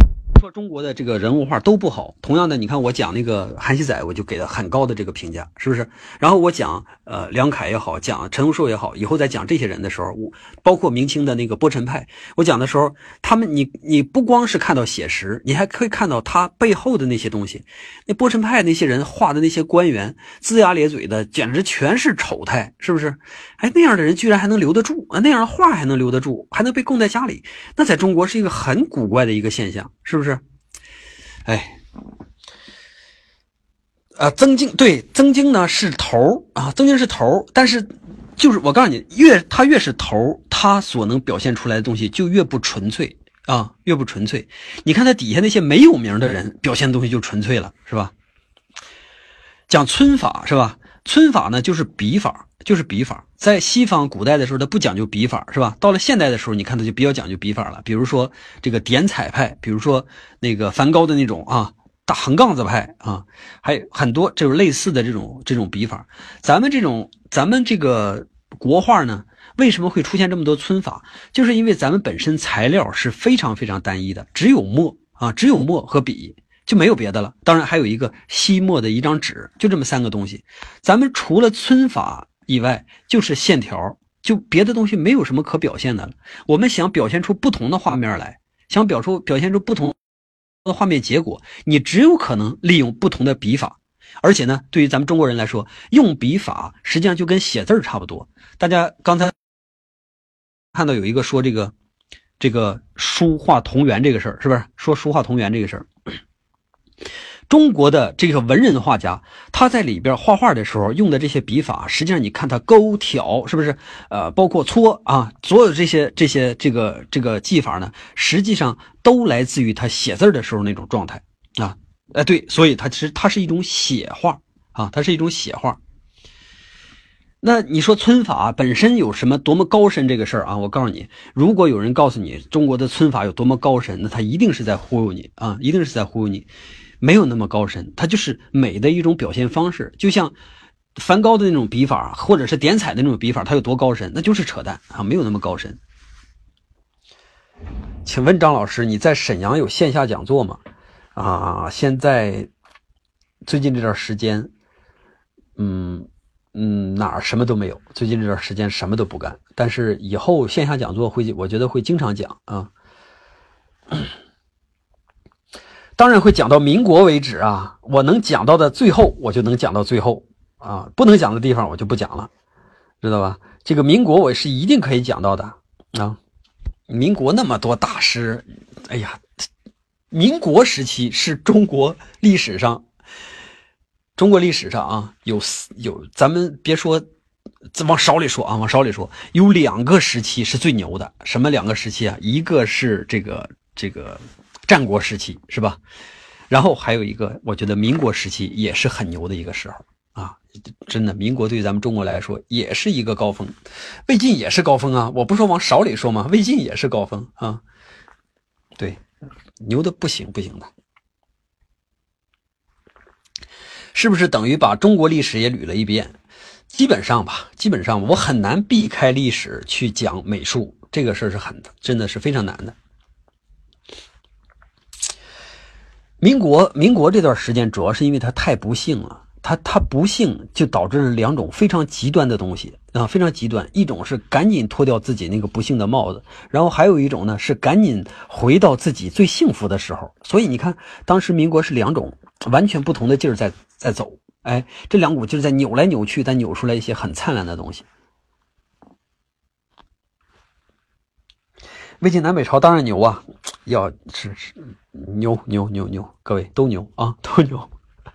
说中国的这个人物画都不好。同样的，你看我讲那个韩熙载，我就给了很高的这个评价，是不是？然后我讲梁凯也好，讲陈独秀也好，以后再讲这些人的时候，包括明清的那个波陈派，我讲的时候，他们你不光是看到写实，你还可以看到他背后的那些东西。那波陈派那些人画的那些官员，龇牙咧嘴的，简直全是丑态，是不是？哎，那样的人居然还能留得住啊，那样的画还能留得住，还能被供在家里，那在中国是一个很古怪的一个现象，是不是？哎，曾经呢是头啊，曾经是头，但是就是我告诉你，他越是头，他所能表现出来的东西就越不纯粹啊，越不纯粹。你看他底下那些没有名的人表现的东西就纯粹了，是吧？讲皴法是吧？皴法呢就是笔法，在西方古代的时候，它不讲究笔法，是吧？到了现代的时候，你看它就比较讲究笔法了。比如说这个点彩派，比如说那个梵高的那种啊大横杠子派啊，还有很多这种类似的这种笔法。咱们这个国画呢，为什么会出现这么多皴法？就是因为咱们本身材料是非常非常单一的，只有墨和笔。就没有别的了，当然还有一个吸墨的一张纸，就这么三个东西。咱们除了皴法以外，就是线条，就别的东西没有什么可表现的了。我们想表现出不同的画面来，想表现出不同的画面结果，你只有可能利用不同的笔法。而且呢，对于咱们中国人来说，用笔法实际上就跟写字差不多。大家刚才看到有一个说这个书画同源这个事儿，是不是？说书画同源这个事儿。中国的这个文人画家，他在里边画画的时候用的这些笔法，实际上你看他勾挑，是不是？包括搓啊，所有这些这个技法呢，实际上都来自于他写字的时候那种状态啊。对，所以它是一种写画啊，它是一种写画。那你说皴法本身有什么多么高深这个事儿啊？我告诉你，如果有人告诉你中国的皴法有多么高深，那他一定是在忽悠你啊，一定是在忽悠你。没有那么高深，它就是美的一种表现方式。就像梵高的那种笔法，或者是点彩的那种笔法，它有多高深？那就是扯淡啊，没有那么高深。请问张老师，你在沈阳有线下讲座吗？啊，现在最近这段时间，哪儿什么都没有。最近这段时间什么都不干，但是以后线下讲座我觉得会经常讲啊。当然会讲到民国为止啊，我能讲到的最后我就能讲到最后啊，不能讲的地方我就不讲了，知道吧？这个民国我是一定可以讲到的啊。民国那么多大师，哎呀，民国时期是中国历史上啊，有咱们别说往少里说啊，往少里说，有两个时期是最牛的。什么两个时期啊？一个是这个战国时期，是吧？然后还有一个，我觉得民国时期也是很牛的一个时候啊！真的，民国对于咱们中国来说也是一个高峰，魏晋也是高峰啊！我不说往少里说吗？魏晋也是高峰啊！对，牛的不行的，是不是等于把中国历史也捋了一遍？基本上我很难避开历史去讲美术，这个事是真的是非常难的。民国这段时间主要是因为它太不幸了，它不幸就导致了两种非常极端的东西啊，非常极端。一种是赶紧脱掉自己那个不幸的帽子，然后还有一种呢是赶紧回到自己最幸福的时候。所以你看，当时民国是两种完全不同的劲儿在走，哎，这两股劲儿在扭来扭去，但扭出来一些很灿烂的东西。魏晋南北朝当然牛啊，要是牛，各位都牛啊，都牛。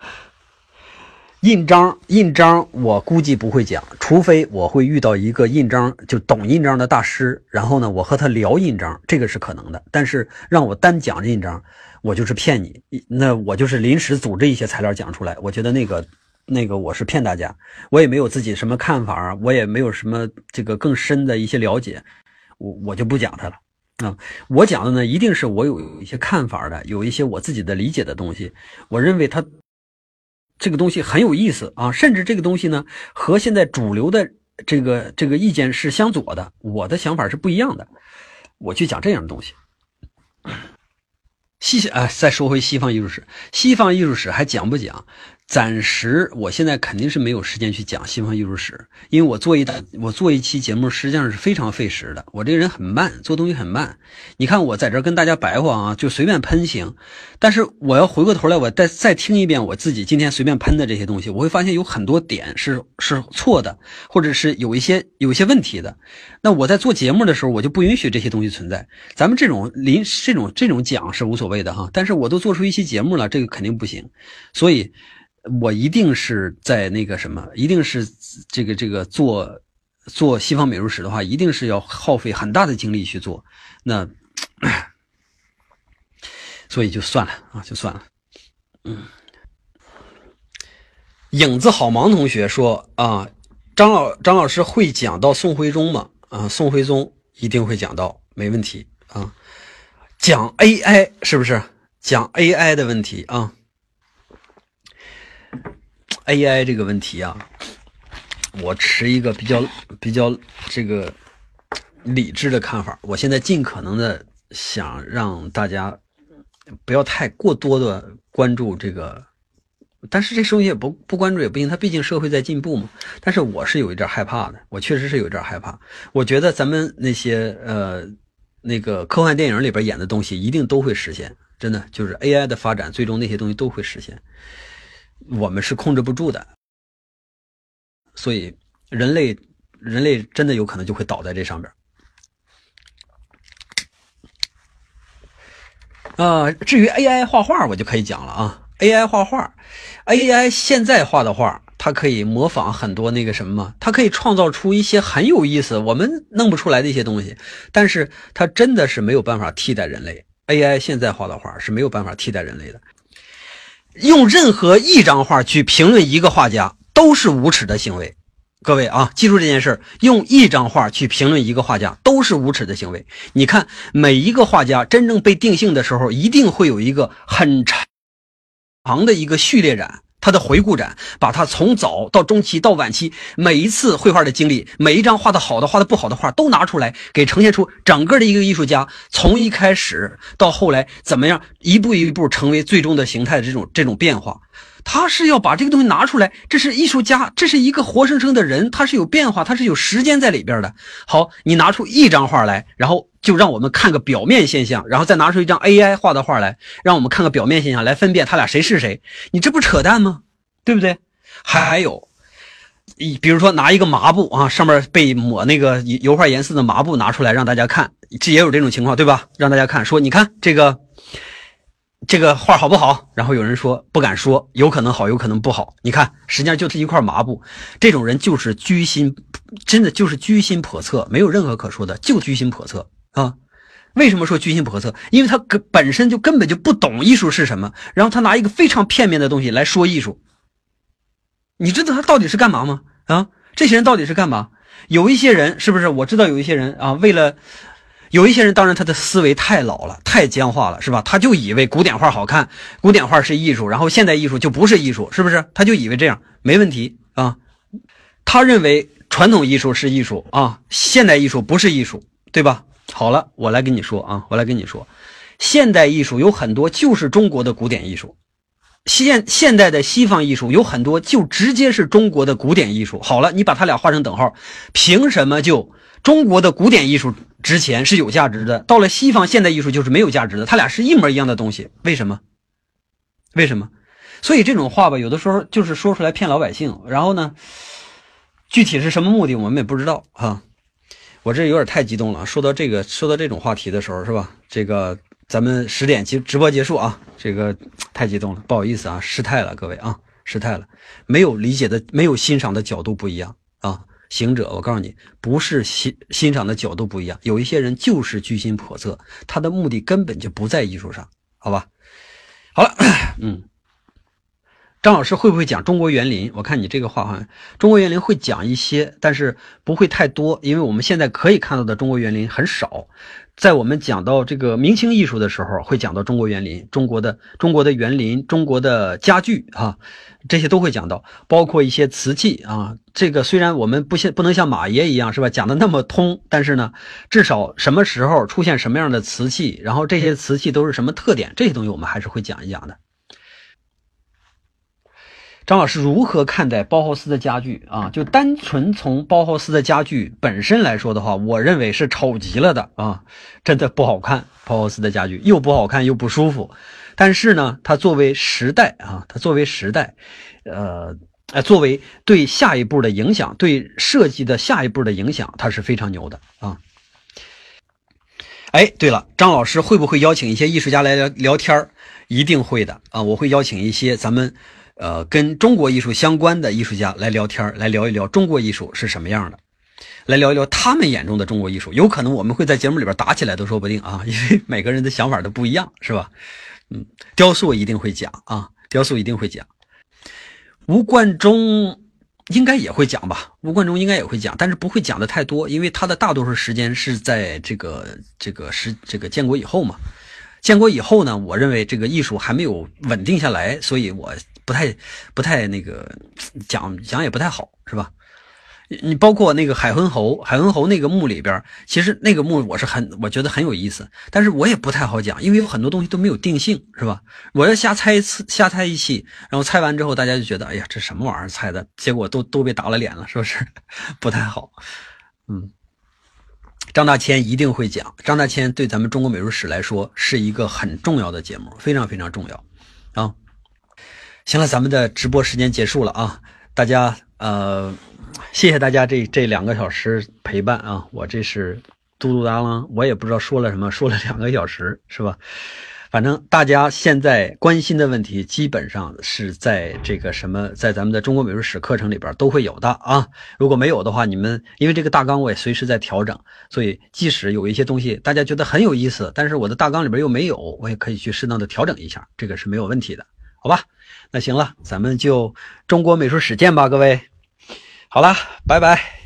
印章我估计不会讲，除非我会遇到一个印章就懂印章的大师，然后呢我和他聊印章，这个是可能的。但是让我单讲印章，我就是骗你，那我就是临时组织一些材料讲出来，我觉得那个我是骗大家，我也没有自己什么看法，我也没有什么这个更深的一些了解，我就不讲它了。我讲的呢，一定是我有一些看法的，有一些我自己的理解的东西。我认为它这个东西很有意思啊，甚至这个东西呢和现在主流的这个意见是相左的，我的想法是不一样的。我去讲这样的东西。 再说回西方艺术史，西方艺术史还讲不讲？暂时我现在肯定是没有时间去讲西方艺术史，因为我做一期节目实际上是非常费时的。我这个人很慢，做东西很慢。你看我在这跟大家白话啊，就随便喷行，但是我要回过头来，我再听一遍我自己今天随便喷的这些东西，我会发现有很多点是错的，或者是有一些问题的。那我在做节目的时候，我就不允许这些东西存在。咱们这种讲是无所谓的哈，但是我都做出一期节目了，这个肯定不行。所以我一定是在那个什么，一定是这个做西方美术史的话，一定是要耗费很大的精力去做。那所以就算了啊，就算了。影子好忙同学说啊，张老师会讲到宋徽宗吗？宋徽宗一定会讲到，没问题啊。讲 AI 是不是？讲 AI 的问题啊。AI 这个问题啊，我持一个比较这个理智的看法。我现在尽可能的想让大家不要太过多的关注这个，但是这东西也不关注也不行，它毕竟社会在进步嘛。但是我是有一点害怕的，我确实是有一点害怕。我觉得咱们那些那个科幻电影里边演的东西一定都会实现，真的就是 AI 的发展，最终那些东西都会实现。我们是控制不住的，所以人类真的有可能就会倒在这上边。至于 AI 画画我就可以讲了啊。AI 画画 ，AI 现在画的画，它可以模仿很多那个什么，它可以创造出一些很有意思我们弄不出来的一些东西，但是它真的是没有办法替代人类。AI 现在画的画是没有办法替代人类的。用任何一张画去评论一个画家都是无耻的行为。各位啊，记住这件事，用一张画去评论一个画家都是无耻的行为。你看每一个画家真正被定性的时候，一定会有一个很长的一个序列展，他的回顾展，把他从早到中期到晚期每一次绘画的经历，每一张画的好的画的不好的画都拿出来，给呈现出整个的一个艺术家从一开始到后来怎么样一步一步成为最终的形态的这种变化。他是要把这个东西拿出来，这是艺术家，这是一个活生生的人，他是有变化，他是有时间在里边的。好，你拿出一张画来，然后就让我们看个表面现象，然后再拿出一张 AI 画的画来，让我们看个表面现象来分辨他俩谁是谁，你这不扯淡吗？对不对？还有比如说拿一个麻布啊，上面被抹那个油画颜色的麻布拿出来让大家看，这也有这种情况对吧？让大家看说你看这个画好不好？然后有人说不敢说，有可能好有可能不好。你看实际上就是一块麻布，这种人就是真的就是居心叵测，没有任何可说的，就居心叵测啊。为什么说居心叵测？因为他本身就根本就不懂艺术是什么，然后他拿一个非常片面的东西来说艺术。你知道他到底是干嘛吗？啊，这些人到底是干嘛？有一些人是不是？我知道有一些人啊，有一些人当然他的思维太老了，太僵化了，是吧？他就以为古典画好看，古典画是艺术，然后现代艺术就不是艺术，是不是？他就以为这样没问题啊。他认为传统艺术是艺术啊，现代艺术不是艺术，对吧？好了，我来跟你说，现代艺术有很多就是中国的古典艺术，现代的西方艺术有很多就直接是中国的古典艺术。好了，你把它俩画成等号，凭什么就中国的古典艺术之前是有价值的，到了西方现代艺术就是没有价值的？它俩是一模一样的东西，为什么？所以这种话吧，有的时候就是说出来骗老百姓，然后呢具体是什么目的我们也不知道啊。我这有点太激动了，说到这种话题的时候，是吧？这个咱们10点直播结束啊，这个太激动了，不好意思啊，失态了，各位啊，失态了。没有理解的，没有欣赏的角度不一样啊。行者，我告诉你，不是欣赏的角度不一样，有一些人就是居心叵测，他的目的根本就不在艺术上，好吧？好了，张老师会不会讲中国园林？我看你这个话好像中国园林会讲一些，但是不会太多，因为我们现在可以看到的中国园林很少。 在我们讲到这个明清艺术的时候，会讲到中国园林、中国的园林、中国的家具啊，这些都会讲到，包括一些瓷器啊。这个虽然我们不能像马爷一样是吧，讲的那么通，但是呢，至少什么时候出现什么样的瓷器，然后这些瓷器都是什么特点，这些东西我们还是会讲一讲的。张老师如何看待包豪斯的家具啊？就单纯从包豪斯的家具本身来说的话，我认为是丑极了的啊，真的不好看。包豪斯的家具又不好看又不舒服，但是呢，它作为时代啊，作为对下一步的影响，对设计的下一步的影响，它是非常牛的啊。哎，对了，张老师会不会邀请一些艺术家来聊天？一定会的啊，我会邀请一些咱们跟中国艺术相关的艺术家来聊天，来聊一聊中国艺术是什么样的，来聊一聊他们眼中的中国艺术。有可能我们会在节目里边打起来都说不定啊，因为每个人的想法都不一样，是吧？雕塑一定会讲啊，雕塑一定会讲。吴冠中应该也会讲吧，吴冠中应该也会讲，但是不会讲的太多，因为他的大多数时间是在这个建国以后嘛。建国以后呢，我认为这个艺术还没有稳定下来，所以我不太那个讲也不太好，是吧？你包括那个海昏侯那个墓里边，其实那个墓我觉得很有意思，但是我也不太好讲，因为有很多东西都没有定性，是吧？我要瞎猜一气，然后猜完之后大家就觉得，哎呀，这什么玩意儿猜的，结果都被打了脸了，是不是？不太好。张大千一定会讲，张大千对咱们中国美术史来说是一个很重要的节目，非常非常重要啊。行了，咱们的直播时间结束了啊，大家谢谢大家这2个小时陪伴啊，我这是嘟嘟哒啷，我也不知道说了什么，说了2个小时是吧？反正大家现在关心的问题基本上是在在咱们的中国美术史课程里边都会有的啊。如果没有的话，你们因为这个大纲我也随时在调整，所以即使有一些东西大家觉得很有意思，但是我的大纲里边又没有，我也可以去适当的调整一下，这个是没有问题的，好吧？那行了，咱们就中国美术史见吧，各位。好了，拜拜。